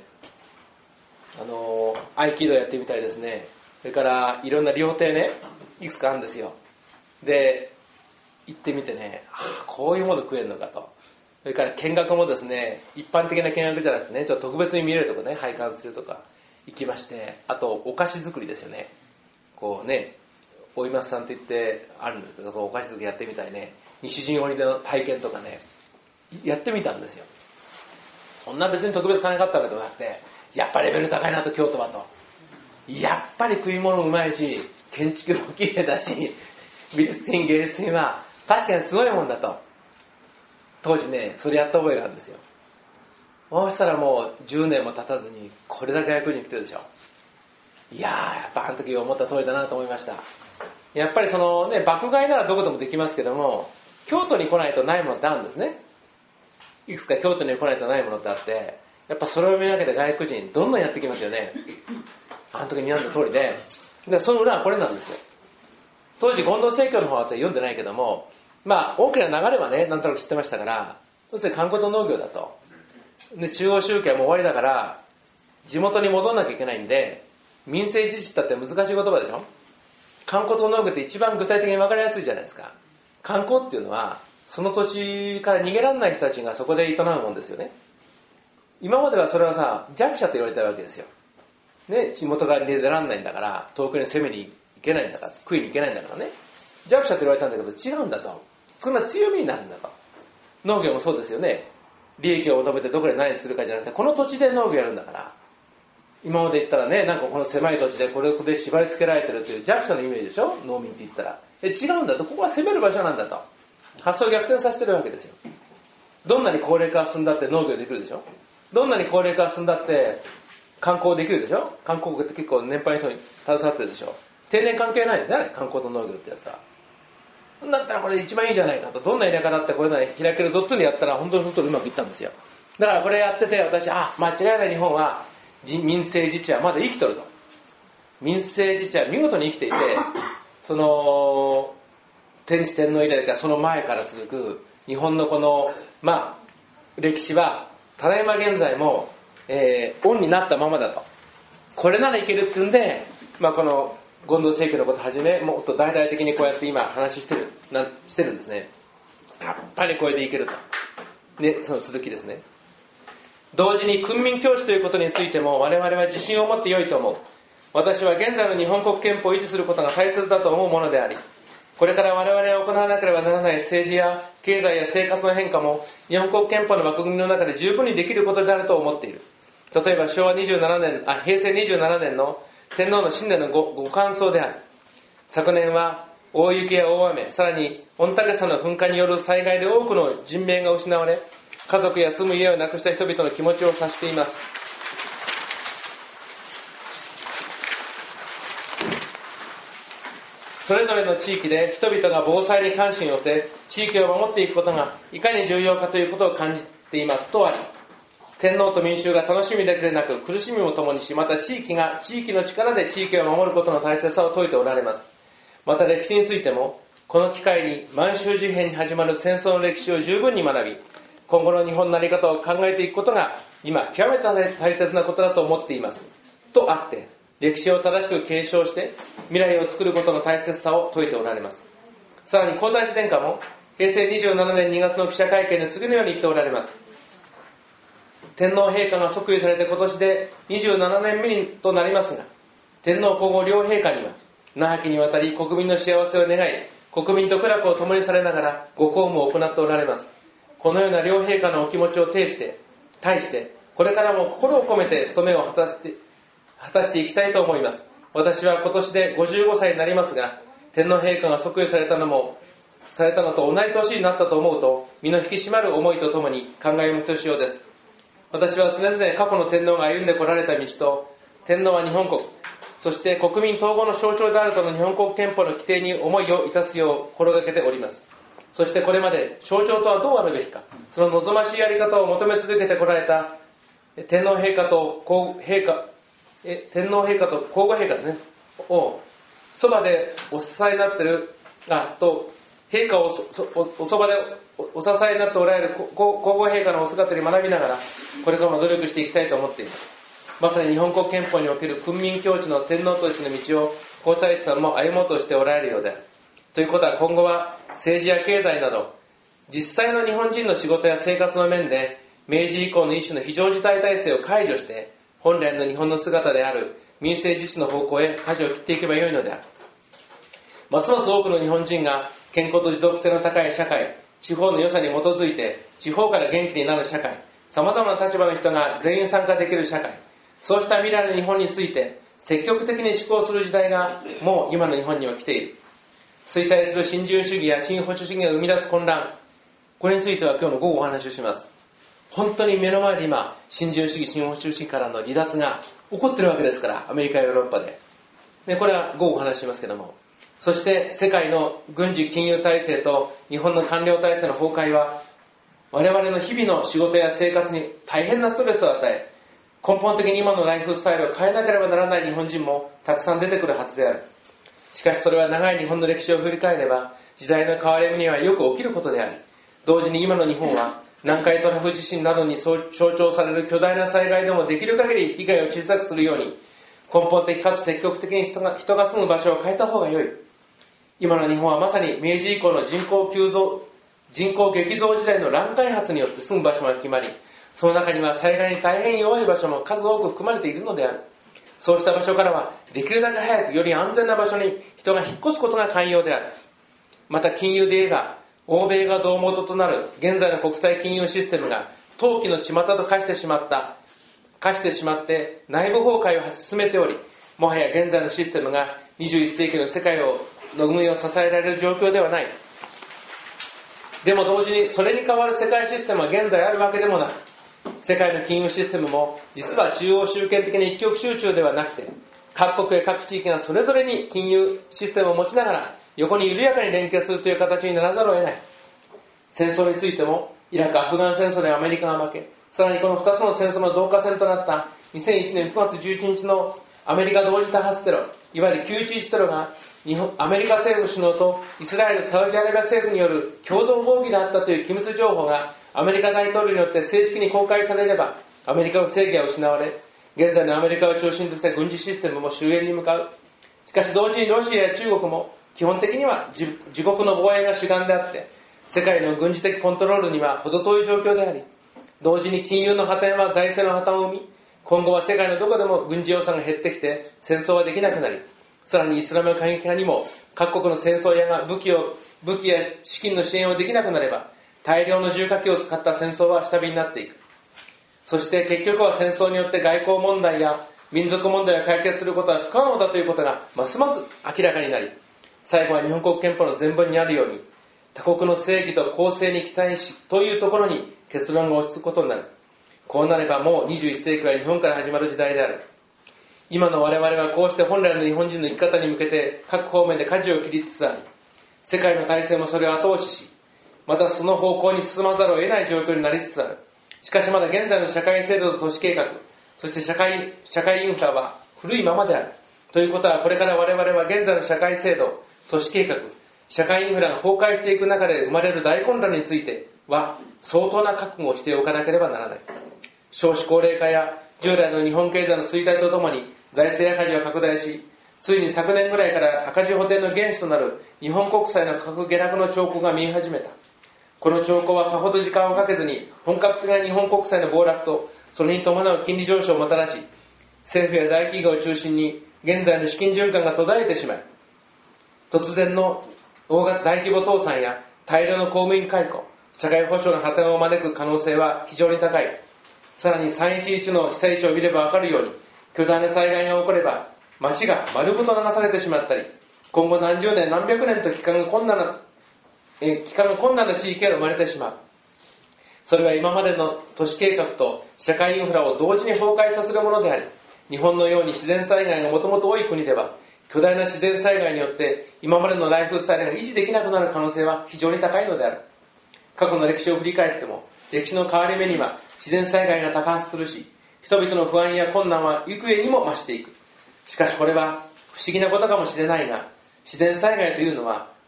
合気道やってみたいですね。それからいろんな料亭ね、いくつかあるんですよ。で、行ってみてね、こういうもの食えるのかと。それから見学もですね、一般的な見学じゃなくてね、ちょっと特別に見れるとこね、拝観するとか行きまして、あとお菓子作りですよね。こうね、おいますさんって言ってあるんですけど、お菓子作りやってみたいね、西陣織での体験とかね、やってみたんですよ。そんな別に特別金かかったわけでもなくて、やっぱりレベル高いなと、京都はと。やっぱり食い物もうまいし、建築も綺麗だし、美術品芸術品は確かにすごいもんだと。当時ね、それやった覚えがあるんですよ。そうしたらもう10年も経たずにこれだけ外国人来てるでしょ。いやー、やっぱあの時思った通りだなと思いました。やっぱりそのね、爆買いならどこでもできますけども、京都に来ないとないものってあるんですね。いくつか京都に来ないとないものってあって、やっぱそれを見分けて外国人どんどんやってきますよね。あの時に読んだ通りで、その裏はこれなんですよ。当時権藤正教の方は読んでないけども、まあ大きな流れはね、なんとなく知ってましたから、要するに観光と農業だと。で、中央集権はもう終わりだから、地元に戻んなきゃいけないんで、民生自治だって難しい言葉でしょ。観光と農業って一番具体的に分かりやすいじゃないですか。観光っていうのは、その土地から逃げられない人たちがそこで営むもんですよね。今まではそれはさ、弱者と言われたわけですよ。ね、地元から出られないんだから、遠くに攻めに行けないんだから、食いに行けないんだからね。弱者と言われたんだけど、違うんだと。これは強みになるんだと。農業もそうですよね。利益を求めてどこで何するかじゃなくて、この土地で農業やるんだから。今まで言ったらね、なんかこの狭い土地でこれで縛り付けられてるという弱者のイメージでしょ、農民って言ったら。違うんだと。ここは攻める場所なんだと。発想を逆転させてるわけですよ。どんなに高齢化が進んだって農業できるでしょ。どんなに高齢化が進んだって観光できるでしょ。観光国って結構年配の人に携わってるでしょ。定年関係ないですね、観光と農業ってやつは。だったらこれ一番いいじゃないかと。どんな田舎だってこれなら開けるぞっていうのやったら本当にうまくいったんですよ。だからこれやってて私、間違いない日本は民生自治はまだ生きとると。民生自治は見事に生きていて、その天智天皇以来からその前から続く日本のこの歴史はただいま現在もオンになったままだと。これならいけるっていうんで、この権藤正教のことをはじめ、もっと大々的にこうやって今話してるんですね。やっぱりこれでいけると。で、その続きですね。同時に訓民教師ということについても我々は自信を持って良いと思う。私は現在の日本国憲法を維持することが大切だと思うものであり、これから我々が行わなければならない政治や経済や生活の変化も日本国憲法の枠組みの中で十分にできることであると思っている。例えば平成27年の天皇の新年のご感想である。昨年は大雪や大雨、さらに御嶽山の噴火による災害で多くの人命が失われ、家族や住む家を亡くした人々の気持ちを察しています。それぞれの地域で人々が防災に関心を寄せ、地域を守っていくことがいかに重要かということを感じていますとあり、天皇と民衆が楽しみだけでなく苦しみも共にし、また地域の力で地域を守ることの大切さを説いておられます。また歴史についても、この機会に満州事変に始まる戦争の歴史を十分に学び、今後の日本の在り方を考えていくことが今極めて大切なことだと思っています。とあって、歴史を正しく継承して未来を作ることの大切さを説いておられます。さらに皇太子殿下も平成27年2月の記者会見で次のように言っておられます。天皇陛下が即位されて今年で27年目となりますが、天皇皇后両陛下には長きにわたり国民の幸せを願い、国民と苦楽を共にされながらご公務を行っておられます。このような両陛下のお気持ちを対してこれからも心を込めて務めを果たしていきたいと思います。私は今年で55歳になりますが、天皇陛下が即位されたのと同じ年になったと思うと、身の引き締まる思いとともに感慨もひとしおです。私は常々過去の天皇が歩んでこられた道と、天皇は日本国、そして国民統合の象徴であるとの日本国憲法の規定に思いをいたすよう心がけております。そしてこれまで象徴とはどうあるべきか、その望ましいやり方を求め続けてこられた天皇陛下と皇后陛下ですね、をそばでお支えになっていると陛下をおそばでお支えになっておられる皇后陛下のお姿に学びながら、これからも努力していきたいと思っています。まさに日本国憲法における君民共治の天皇としての道を皇太子さんも歩もうとしておられるようである。ということは、今後は政治や経済など実際の日本人の仕事や生活の面で明治以降の一種の非常事態体制を解除して、本来の日本の姿である民政自治の方向へ舵を切っていけばよいのである。ますます多くの日本人が健康と持続性の高い社会、地方の良さに基づいて地方から元気になる社会、様々な立場の人が全員参加できる社会、そうした未来の日本について積極的に思考する時代がもう今の日本には来ている。衰退する新自由主義や新保守主義が生み出す混乱、これについては今日の午後お話をします。本当に目の前で今、新自由主義、新保守主義からの離脱が起こっているわけですから、アメリカやヨーロッパで。これは午後お話ししますけども、そして世界の軍事金融体制と日本の官僚体制の崩壊は、我々の日々の仕事や生活に大変なストレスを与え、根本的に今のライフスタイルを変えなければならない日本人もたくさん出てくるはずである。しかしそれは長い日本の歴史を振り返れば、時代の変わり目にはよく起きることであり、同時に今の日本は南海トラフ地震などに象徴される巨大な災害でもできる限り被害を小さくするように、根本的かつ積極的に人が住む場所を変えた方が良い。今の日本はまさに明治以降の人口激増時代の乱開発によって住む場所が決まり、その中には災害に大変弱い場所も数多く含まれているのである。そうした場所からはできるだけ早くより安全な場所に人が引っ越すことが肝要である。また金融で言えば、欧米が胴元となる現在の国際金融システムが投機の巷と化してしまって内部崩壊を進めており、もはや現在のシステムが21世紀の世界の運営を支えられる状況ではない。でも同時にそれに代わる世界システムは現在あるわけでもなく、世界の金融システムも実は中央集権的な一極集中ではなくて、各国や各地域がそれぞれに金融システムを持ちながら横に緩やかに連携するという形にならざるを得ない。戦争についてもイラク・アフガン戦争でアメリカが負け、さらにこの2つの戦争の同化戦となった2001年9月11日のアメリカ同時多発テロ、いわゆる911テロがアメリカ政府首脳とイスラエル・サウジアラビア政府による共同合議であったという機密情報がアメリカ大統領によって正式に公開されれば、アメリカの正義は失われ、現在のアメリカを中心とした軍事システムも終焉に向かう。しかし同時にロシアや中国も基本的には自国の防衛が主眼であって、世界の軍事的コントロールには程遠い状況であり、同時に金融の破綻は財政の破綻を生み、今後は世界のどこでも軍事予算が減ってきて戦争はできなくなり、さらにイスラム過激派にも各国の戦争屋が武器や資金の支援をできなくなれば、大量の重火器を使った戦争は下火になっていく。そして結局は戦争によって外交問題や民族問題を解決することは不可能だということがますます明らかになり、最後は日本国憲法の前文にあるように、他国の正義と公正に期待しというところに結論が落ち着くことになる。こうなればもう21世紀は日本から始まる時代である。今の我々はこうして本来の日本人の生き方に向けて各方面で舵を切りつつあり、世界の体制もそれを後押しし、またその方向に進まざるを得ない状況になりつつある。しかしまだ現在の社会制度と都市計画、そして社会インフラは古いままである。ということは、これから我々は現在の社会制度、都市計画、社会インフラが崩壊していく中で生まれる大混乱については相当な覚悟をしておかなければならない。少子高齢化や従来の日本経済の衰退とともに財政赤字は拡大し、ついに昨年ぐらいから赤字補填の原資となる日本国債の価格下落の兆候が見え始めた。この兆候はさほど時間をかけずに本格的な日本国債の暴落とそれに伴う金利上昇をもたらし、政府や大企業を中心に現在の資金循環が途絶えてしまい、突然の大規模倒産や大量の公務員解雇、社会保障の破綻を招く可能性は非常に高い。さらに311の被災地を見ればわかるように、巨大な災害が起これば町が丸ごと流されてしまったり、今後何十年何百年と帰還が困難な地域が生まれてしまう。それは今までの都市計画と社会インフラを同時に崩壊させるものであり、日本のように自然災害がもともと多い国では、巨大な自然災害によって今までのライフスタイルが維持できなくなる可能性は非常に高いのである。過去の歴史を振り返っても、歴史の変わり目には自然災害が多発するし、人々の不安や困難は幾重にも増していく。しかしこれは不思議なことかもしれないが、自然災害というのは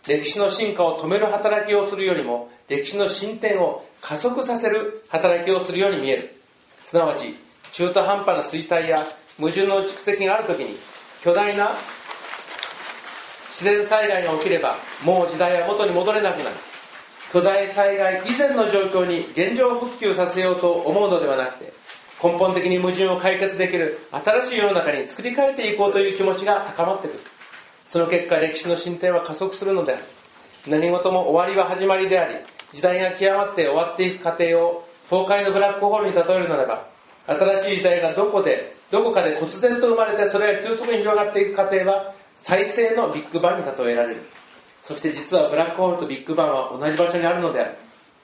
歴史の進化を止める働きをするよりも、歴史の進展を加速させる働きをするように見える。すなわち、中途半端な衰退や矛盾の蓄積があるときに、巨大な自然災害が起きれば、もう時代は元に戻れなくなる。巨大災害以前の状況に現状復旧させようと思うのではなくて、根本的に矛盾を解決できる新しい世の中に作り変えていこうという気持ちが高まってくる。その結果、歴史の進展は加速するのである。何事も終わりは始まりであり、時代が極まって終わっていく過程を崩壊のブラックホールに例えるならば、新しい時代がどこかで忽然と生まれて、それが急速に広がっていく過程は再生のビッグバンに例えられる。そして実はブラックホールとビッグバンは同じ場所にあるのである。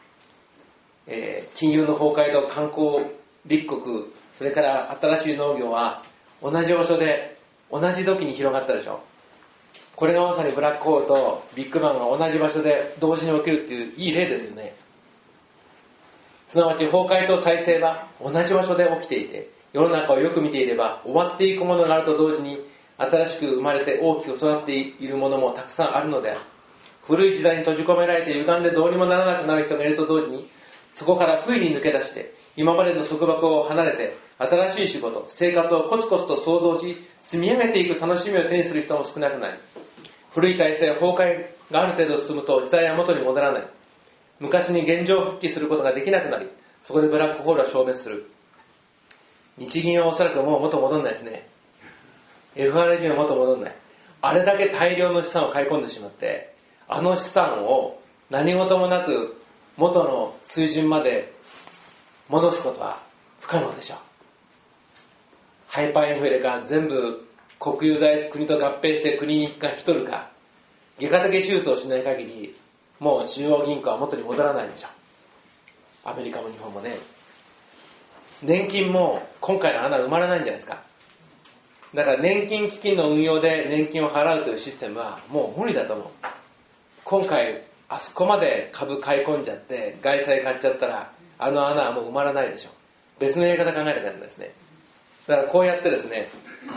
金融の崩壊と観光立国、それから新しい農業は同じ場所で同じ時に広がったでしょ。これがまさにブラックホールとビッグバンが同じ場所で同時に起きるっていういい例ですよね。すなわち崩壊と再生は同じ場所で起きていて、世の中をよく見ていれば終わっていくものがあると同時に、新しく生まれて大きく育っているものもたくさんあるのである。古い時代に閉じ込められて歪んでどうにもならなくなる人がいると同時に、そこから不意に抜け出して今までの束縛を離れて新しい仕事、生活をコツコツと創造し積み上げていく楽しみを手にする人も少なくない。古い体制崩壊がある程度進むと時代は元に戻らない。昔に現状復帰することができなくなり、そこでブラックホールは消滅する。日銀はおそらくもう元戻んないですね。FRB は元戻んない。あれだけ大量の資産を買い込んでしまって、あの資産を何事もなく元の水準まで戻すことは不可能でしょう。ハイパーインフレか全部国有財国と合併して国が引き取るか、外科的手術をしない限りもう中央銀行は元に戻らないでしょう。アメリカも日本もね。年金も今回の穴埋まらないんじゃないですか。だから年金基金の運用で年金を払うというシステムはもう無理だと思う。今回あそこまで株買い込んじゃって外債買っちゃったら、あの穴はもう埋まらないでしょう。別のやり方考えなきゃいけないですね。だからこうやってですね、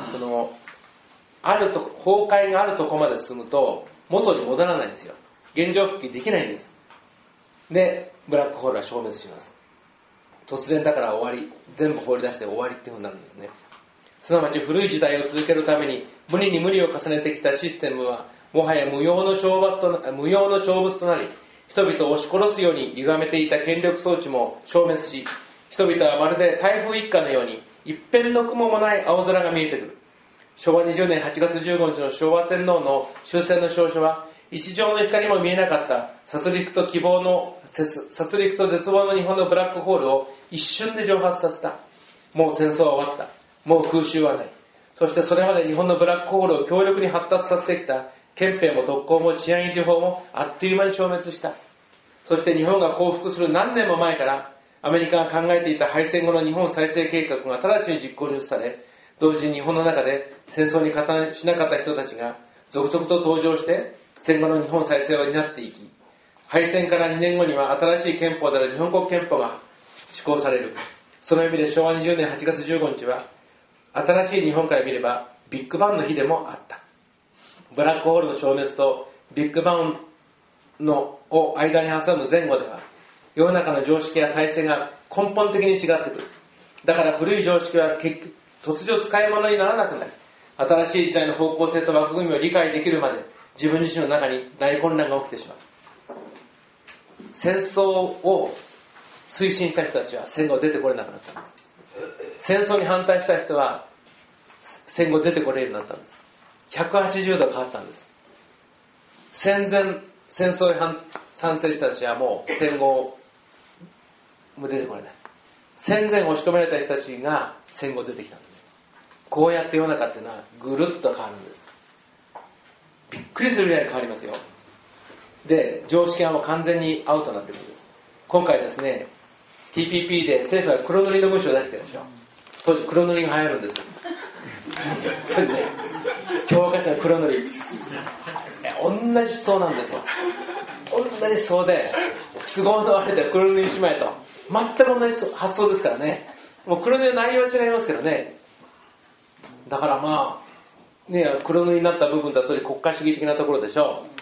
崩壊があるとこまで進むと元に戻らないんですよ。現状復帰できないんです。で、ブラックホールは消滅します。突然だから終わり、全部放り出して終わりっていう風になるんですね。すなわち古い時代を続けるために無理に無理を重ねてきたシステムはもはや無用の長物となり、人々を押し殺すように歪めていた権力装置も消滅し、人々はまるで台風一過のように一片の雲もない青空が見えてくる。昭和20年8月15日の昭和天皇の終戦の詔書は、一条の光も見えなかった殺戮と絶望の日本のブラックホールを一瞬で蒸発させた。もう戦争は終わった。もう空襲はない。そしてそれまで日本のブラックホールを強力に発達させてきた憲兵も特攻も治安維持法もあっという間に消滅した。そして日本が降伏する何年も前からアメリカが考えていた敗戦後の日本再生計画が直ちに実行に移され、同時に日本の中で戦争に加担しなかった人たちが続々と登場して戦後の日本再生を担っていき、敗戦から2年後には新しい憲法である日本国憲法が施行される。その意味で昭和20年8月15日は新しい日本から見ればビッグバンの日でもあった。ブラックホールの消滅とビッグバンのを間に挟む前後では、世の中の常識や体制が根本的に違ってくる。だから古い常識は突如使い物にならなくなり、新しい時代の方向性と枠組みを理解できるまで自分自身の中に大混乱が起きてしまう。戦争を推進した人たちは戦後出てこれなくなったんです。戦争に反対した人は戦後出てこれるようになったんです。180度変わったんです。戦前戦争に賛成した人たちはもう戦後も出てこれない。戦前押し込められた人たちが戦後出てきたんですね。こうやって世の中っていうのはぐるっと変わるんです。びっくりするぐらい変わりますよ。で、常識はもう完全にアウトになってくるんです。今回ですね、TPP で政府は黒塗りの文書を出してるでしょ。当時黒塗りが流行るんです。それでね、教科書の黒塗り。同じ思想なんですよ。同じ思想で、都合の悪いで黒塗りにしまえと。全く同じ発想ですからね。もう黒塗りの内容は違いますけどね。だからまあ、ね、黒塗りになった部分だと国家主義的なところでしょう。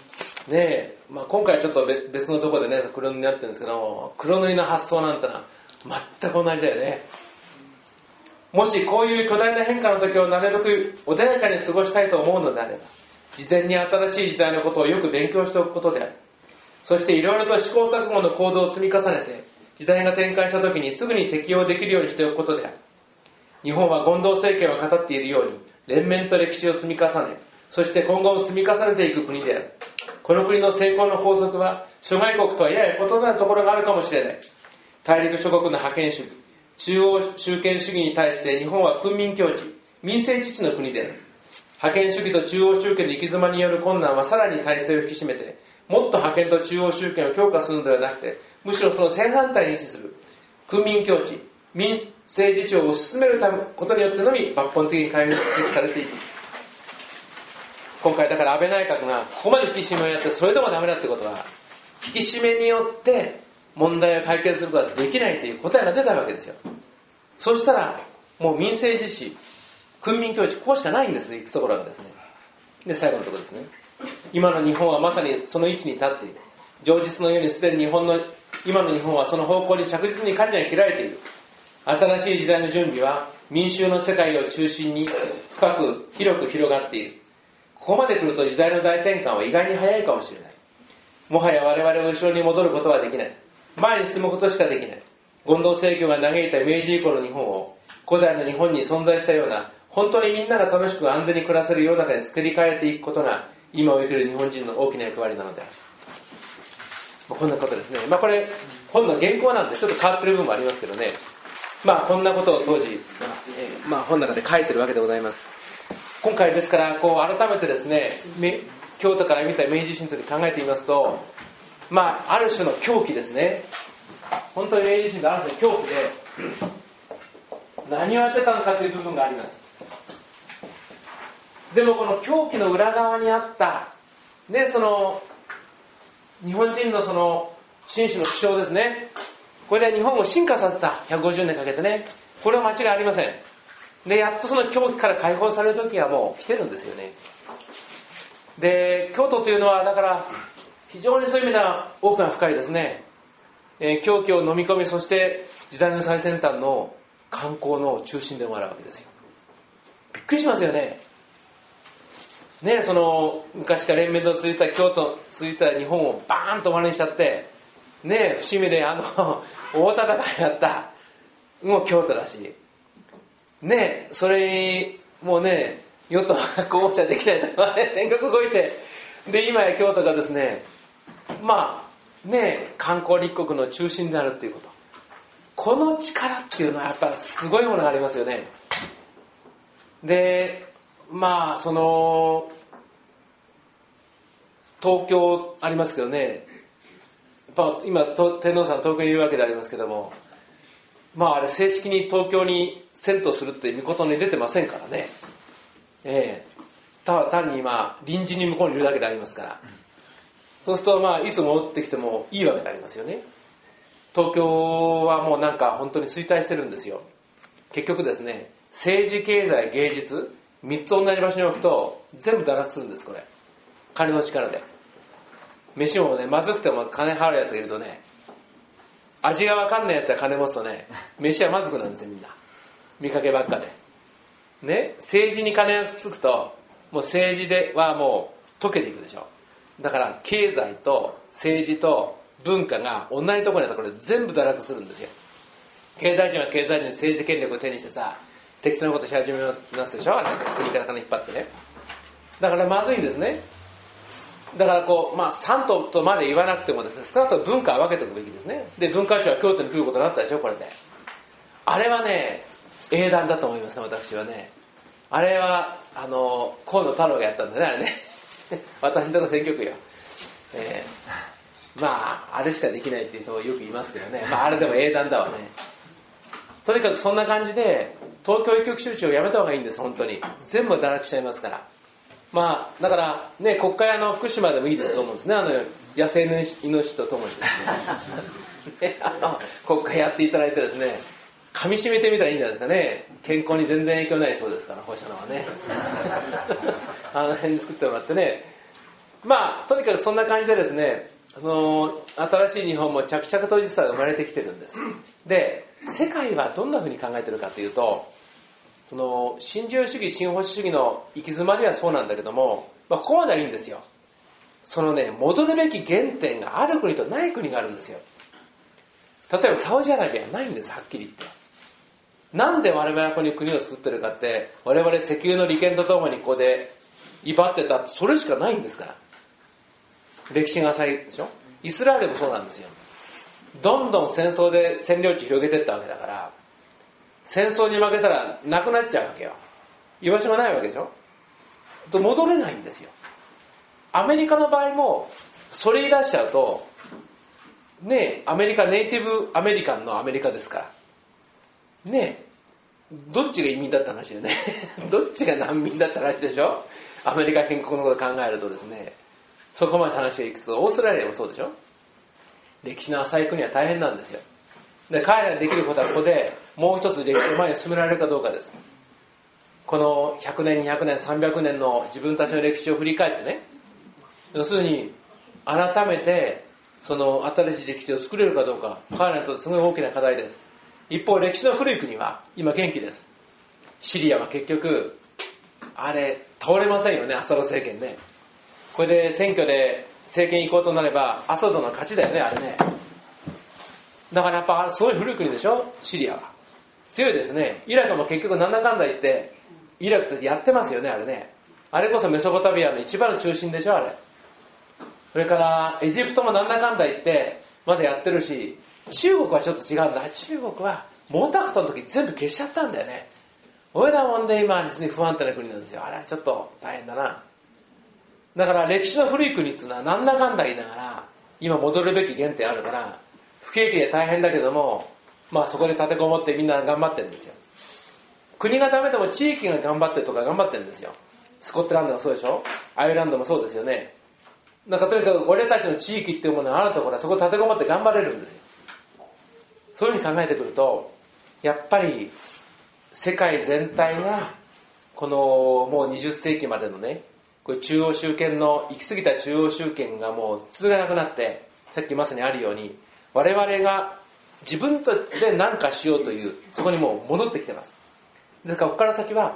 ね今回ちょっと別のところでね、黒塗りになってるんですけども、黒塗りの発想なんてのは全く同じだよね。もしこういう巨大な変化の時をなるべく穏やかに過ごしたいと思うのであれば、事前に新しい時代のことをよく勉強しておくことである。そしていろいろと試行錯誤の行動を積み重ねて、時代が転換した時にすぐに適応できるようにしておくことである。日本は権藤政権を語っているように、連綿と歴史を積み重ね、そして今後も積み重ねていく国である。この国の成功の法則は、諸外国とはやや異なるところがあるかもしれない。大陸諸国の覇権主義、中央集権主義に対して日本は君民共治、民政自治の国である。覇権主義と中央集権の行き詰まりによる困難はさらに体制を引き締めて、もっと覇権と中央集権を強化するのではなくて、むしろその正反対に位置する君民共治、民政自治を推し進めることによってのみ抜本的に解決されていく。今回だから安倍内閣がここまで引き締めをやってそれでもダメだってことは、引き締めによって問題を解決することができないという答えが出たわけですよ。そしたらもう民政自治、君民共治、ここしかないんです、行くところがですね。で最後のところですね。今の日本はまさにその位置に立っている。上日のようにすでに今の日本はその方向に着実に舵が切られている。新しい時代の準備は民衆の世界を中心に深く広く広がっている。ここまで来ると時代の大転換は意外に早いかもしれない。もはや我々は後ろに戻ることはできない。前に進むことしかできない。権藤政教が嘆いた明治以降の日本を古代の日本に存在したような、本当にみんなが楽しく安全に暮らせる世の中に作り変えていくことが今を生きる日本人の大きな役割なのである。こんなことですね。これ本の原稿なんでちょっと変わってる部分もありますけどね。こんなことを当時、本の中で書いてるわけでございます。今回ですから改めてですね、京都から見た明治維新について考えてみますと、ある種の狂気ですね。本当に明治維新ってある種の狂気で何をやってたのかという部分があります。でもこの狂気の裏側にあったね、その日本人のその紳士の主張ですね。これで日本を進化させた。150年かけてね。これは間違いありません。でやっとその狂気から解放される時がもう来てるんですよね。で京都というのはだから非常にそういう意味では奥が深いですね。狂気を飲み込み、そして時代の最先端の観光の中心でもあるわけですよ。びっくりしますよね。その昔から連綿と続いた京都、続いた日本をバーンと真似しちゃって伏見で大戦いやったもう京都だしそれにもう与党が候補者できないとか全国動いて、で今や京都がですね観光立国の中心であるっていうこと、この力っていうのはやっぱすごいものがありますよね。でその東京ありますけどね、やっぱ今天皇さん東京にいるわけでありますけども、あれ正式に東京に遷都するって御事に出てませんからね。ただ単に臨時に向こうにいるだけでありますから、そうするといつ戻ってきてもいいわけでありますよね。東京はもう本当に衰退してるんですよ。結局ですね、政治経済芸術3つ同じ場所に置くと全部堕落するんです。これ金の力で飯もまずくても金払うやつがいると味が分かんないやつは金持つと飯はまずくなんですよ。みんな見かけばっかで政治に金がつくともう政治ではもう溶けていくでしょ。だから経済と政治と文化が同じところにあったらこれ全部堕落するんですよ。経済人は経済人に政治権力を手にして適当なことし始めますでしょ。国から金引っ張ってだからまずいんですね。だから3とまで言わなくてもですね、少なくとも文化は分けておくべきですね。で文化庁は京都に来ることになったでしょ。これであれは英断だと思いますね、私はね。あれは河野太郎がやったんだね、あれね私のとこ選挙区よ。あれしかできないっていう人もよく言いますけどね。あれでも英断だわね。とにかくそんな感じで東京一極集中をやめた方がいいんです。本当に全部堕落しちゃいますから。だから国会福島でもいいと思うんですね。野生の命とともにですね国会やっていただいてですね、噛み締めてみたらいいんじゃないですかね。健康に全然影響ないそうですから、放射能はねあの辺に作ってもらってまあとにかくそんな感じでですね、新しい日本も着々と実は生まれてきてるんです。で、世界はどんな風に考えてるかというと、その新自由主義新保守主義の行き詰まりはそうなんだけども、ここまではいいんですよ。そのね、戻るべき原点がある国とない国があるんですよ。例えばサウジアラビアはないんです、はっきり言って。なんで我々はここに国を作ってるかって、我々石油の利権とともにここで威張ってた、それしかないんですから。歴史が浅いでしょ。イスラエルもそうなんですよ。どんどん戦争で占領地広げていったわけだから、戦争に負けたらなくなっちゃうわけよ。居場所がないわけでしょ。と戻れないんですよ。アメリカの場合もそれ言い出しちゃうとねえ、アメリカネイティブアメリカンのアメリカですからねえ、どっちが移民だった話だよねどっちが難民だった話でしょ。アメリカ建国のことを考えるとですね、そこまで話がいくと、オーストラリアもそうでしょ。歴史の浅い国は大変なんですよ。で、彼らにできることはここでもう一つ歴史を前に進められるかどうかです。この100年200年300年の自分たちの歴史を振り返ってね、要するに改めてその新しい歴史を作れるかどうか、彼らにとってすごい大きな課題です。一方歴史の古い国は今元気です。シリアは結局あれ倒れませんよね、アサド政権ね。これで選挙で政権行こうとなればアサドの勝ちだよね、あれね。だからやっぱすごい古い国でしょ、シリアは。強いですね。イラクも結局なんだかんだ言ってイラクってやってますよね、あれね。あれこそメソポタミアの一番の中心でしょ、あれ。それからエジプトもなんだかんだ言ってまだやってるし、中国はちょっと違うんだ。中国は毛沢東の時全部消しちゃったんだよね。俺らもんで今実に不安定な国なんですよ。あれはちょっと大変だな。だから歴史の古い国っていうのはなんだかんだ言いながら今戻るべき原点あるから、不景気で大変だけども、そこで立てこもってみんな頑張ってるんですよ。国がダメでも地域が頑張ってるとか頑張ってるんですよ。スコットランドもそうでしょ、アイルランドもそうですよね。とにかく俺たちの地域っていうものがあるところはそこ立てこもって頑張れるんですよ。そういうふうに考えてくると、やっぱり世界全体がこのもう20世紀までのね、これ中央集権の行き過ぎた中央集権がもう続かなくなって、さっきまさにあるように我々が自分で何かしようという、そこにもう戻ってきてます。ですからここから先は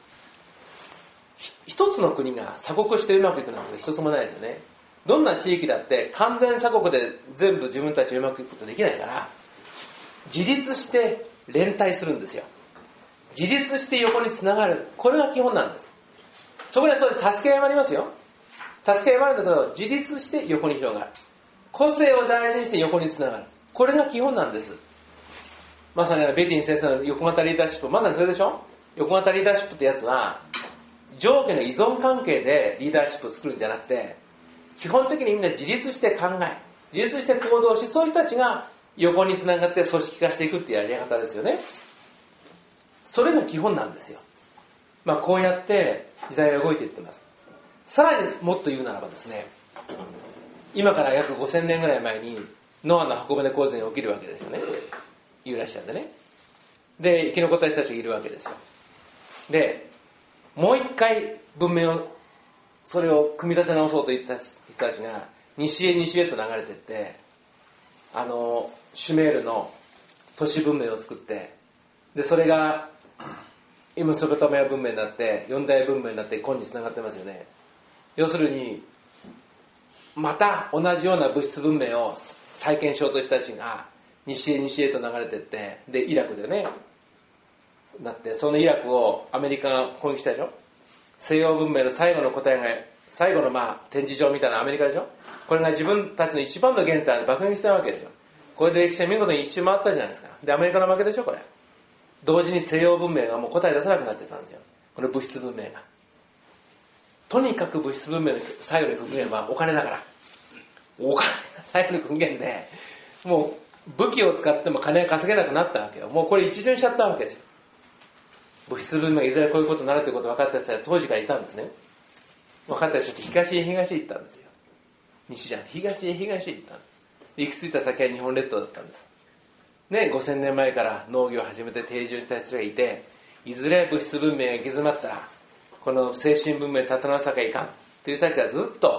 一つの国が鎖国してうまくいくなんて一つもないですよね。どんな地域だって完全鎖国で全部自分たちうまくいくことできないから、自立して連帯するんですよ。自立して横につながる、これが基本なんです。そこで助け合いもありますよ。助け合いもあるんだけど、自立して横に広がる、個性を大事にして横につながる、これが基本なんです。まさにベティン先生の横型リーダーシップ、まさにそれでしょ。横型リーダーシップってやつは上下の依存関係でリーダーシップを作るんじゃなくて、基本的にみんな自立して考え、自立して行動し、そういう人たちが横につながって組織化していくっていうやり方ですよね。それが基本なんですよ。こうやって時代は動いていってます。さらにもっと言うならばですね、今から約5000年ぐらい前にノアの箱舟洪水が起きるわけですよね、ユーラシアでね。で生き残った人たちがいるわけですよ。でもう一回文明をそれを組み立て直そうといった人たちが西へ西へと流れていって、シュメールの都市文明を作って、でそれがメソポタミア文明になって四大文明になって今に繋がってますよね。要するにまた同じような物質文明を再建しようとした人たちが西へ西へと流れていって、でイラクでねなって、そのイラクをアメリカが攻撃したでしょ。西洋文明の最後の答えが、最後の展示場みたいなアメリカでしょ。これが自分たちの一番の原点で爆撃したわけですよ。これで歴史は見事に一周回ったじゃないですか。でアメリカの負けでしょ、これ。同時に西洋文明がもう答え出せなくなっちゃったんですよ、この物質文明が。とにかく物質文明の最後の格言はお金だから。お金が最後の格言で、もう武器を使っても金が稼げなくなったわけよ。もうこれ一巡しちゃったわけですよ。物質文明がいずれこういうことになるということを分かった人は当時からいたんですね。分かった人たち東へ東へ行ったんですよ。西じゃん、東へ東へ行ったんです。行き着いた先は日本列島だったんですね。5000年前から農業を始めて定住した人がいて、いずれ物質文明が行き詰まったらこの精神文明立て直さなきゃいかんという人たちがずっと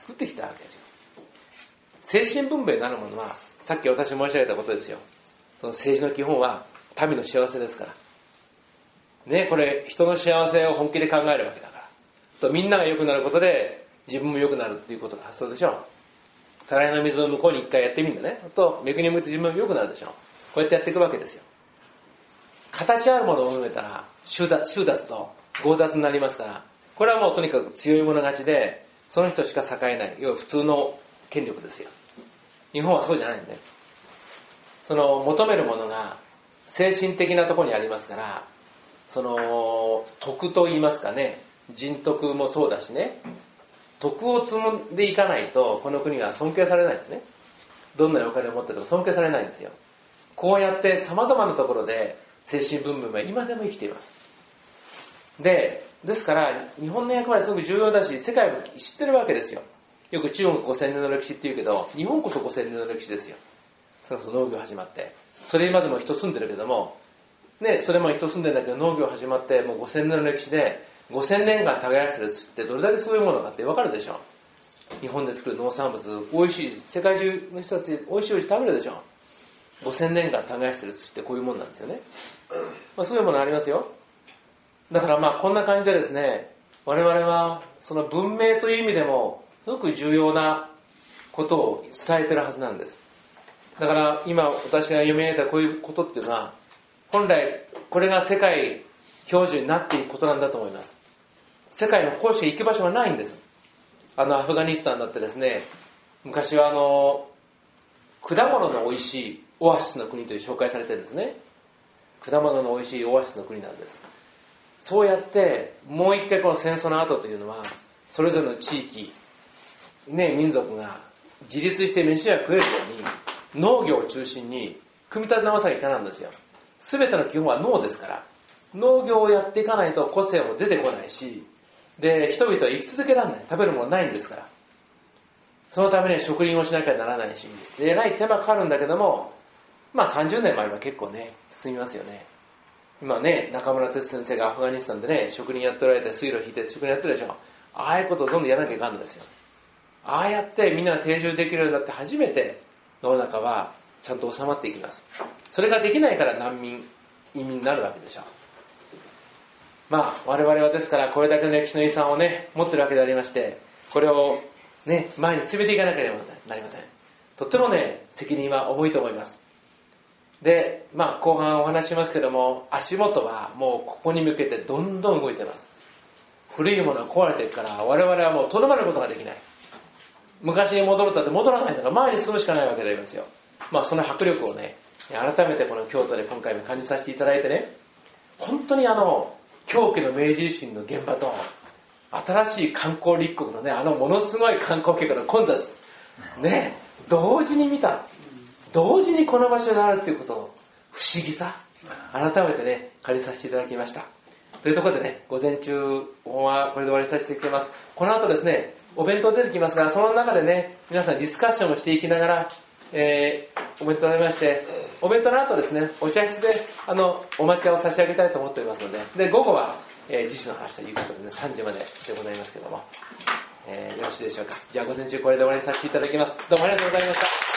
作ってきたわけですよ。精神文明なるものは、さっき私申し上げたことですよ。その政治の基本は民の幸せですから。ね、これ人の幸せを本気で考えるわけだから。とみんなが良くなることで自分も良くなるっていうことが発想でしょ。たらいの水を向こうに一回やってみるんだね。とめくに向いて自分も良くなるでしょ。こうやってやっていくわけですよ。形あるものを埋めたら収奪と強奪になりますから、これはもうとにかく強い者勝ちで、その人しか栄えない、要は普通の権力ですよ。日本はそうじゃないんで、その求めるものが精神的なところにありますから、その徳と言いますかね、人徳もそうだしね、徳を積んでいかないとこの国は尊敬されないんですね。どんなにお金を持ってても尊敬されないんですよ。こうやって様々なところで精神文明は今でも生きています。ですから日本の役割はすごく重要だし、世界も知ってるわけですよ。よく中国5000年の歴史って言うけど、日本こそ5000年の歴史ですよ。それこそ農業始まって、それ今でも人住んでるけどもね、それも人住んでるんだけど、農業始まってもう5000年の歴史で5000年間耕してる土ってどれだけすごいものかって分かるでしょ。日本で作る農産物美味しい、世界中の人たち美味しい食べるでしょ。5000年間耕してる土ってこういうもんなんですよね。そういうものありますよ。だからこんな感じでですね、我々はその文明という意味でもすごく重要なことを伝えてるはずなんです。だから今私が読み上げたこういうことっていうのは、本来これが世界標準になっていくことなんだと思います。世界のこうして行く場所がないんです。アフガニスタンだってですね、昔は果物の美味しいオアシスの国という紹介されてるんですね。果物の美味しいオアシスの国なんです。そうやってもう一回この戦争の後というのは、それぞれの地域民族が自立して飯が食えるように農業を中心に組み立て直さなきゃいけないんですよ。全ての基本は農ですから、農業をやっていかないと個性も出てこないし、で人々は生き続けられない、食べるものないんですから、そのためには植林をしなきゃならないし、えらい手間かかるんだけども、30年もあれば結構進みますよね。今中村哲先生がアフガニスタンで植林やっておられて、水路引いて植林やってるでしょ。ああいうことをどんどんやらなきゃいかんのですよ。ああやってみんなが定住できるようになって、初めて世の中はちゃんと収まっていきます。それができないから難民、移民になるわけでしょ。我々はですからこれだけの歴史の遺産を持ってるわけでありまして、これを前に進めていかなければなりません。とっても責任は重いと思います。で、後半お話しますけども、足元はもうここに向けてどんどん動いてます。古いものが壊れていくから、我々はもうとどまることができない。昔に戻るったって戻らないんだから前に進むしかないわけでありますよ。その迫力を改めてこの京都で今回も感じさせていただいて本当に狂気の明治維新の現場と新しい観光立国のものすごい観光客の混雑同時に見た、同時にこの場所があるということの不思議さ、改めて感じさせていただきました。というところで午前中はこれで終わりさせていただきます。この後ですお弁当出てきますが、その中で皆さんディスカッションをしていきながら、お弁当食べまして、お弁当の後お茶室でお抹茶を差し上げたいと思っておりますので、午後は、自主の話ということで3時まででございますけども、よろしいでしょうか。じゃあ午前中これで終わりさせていただきます。どうもありがとうございました。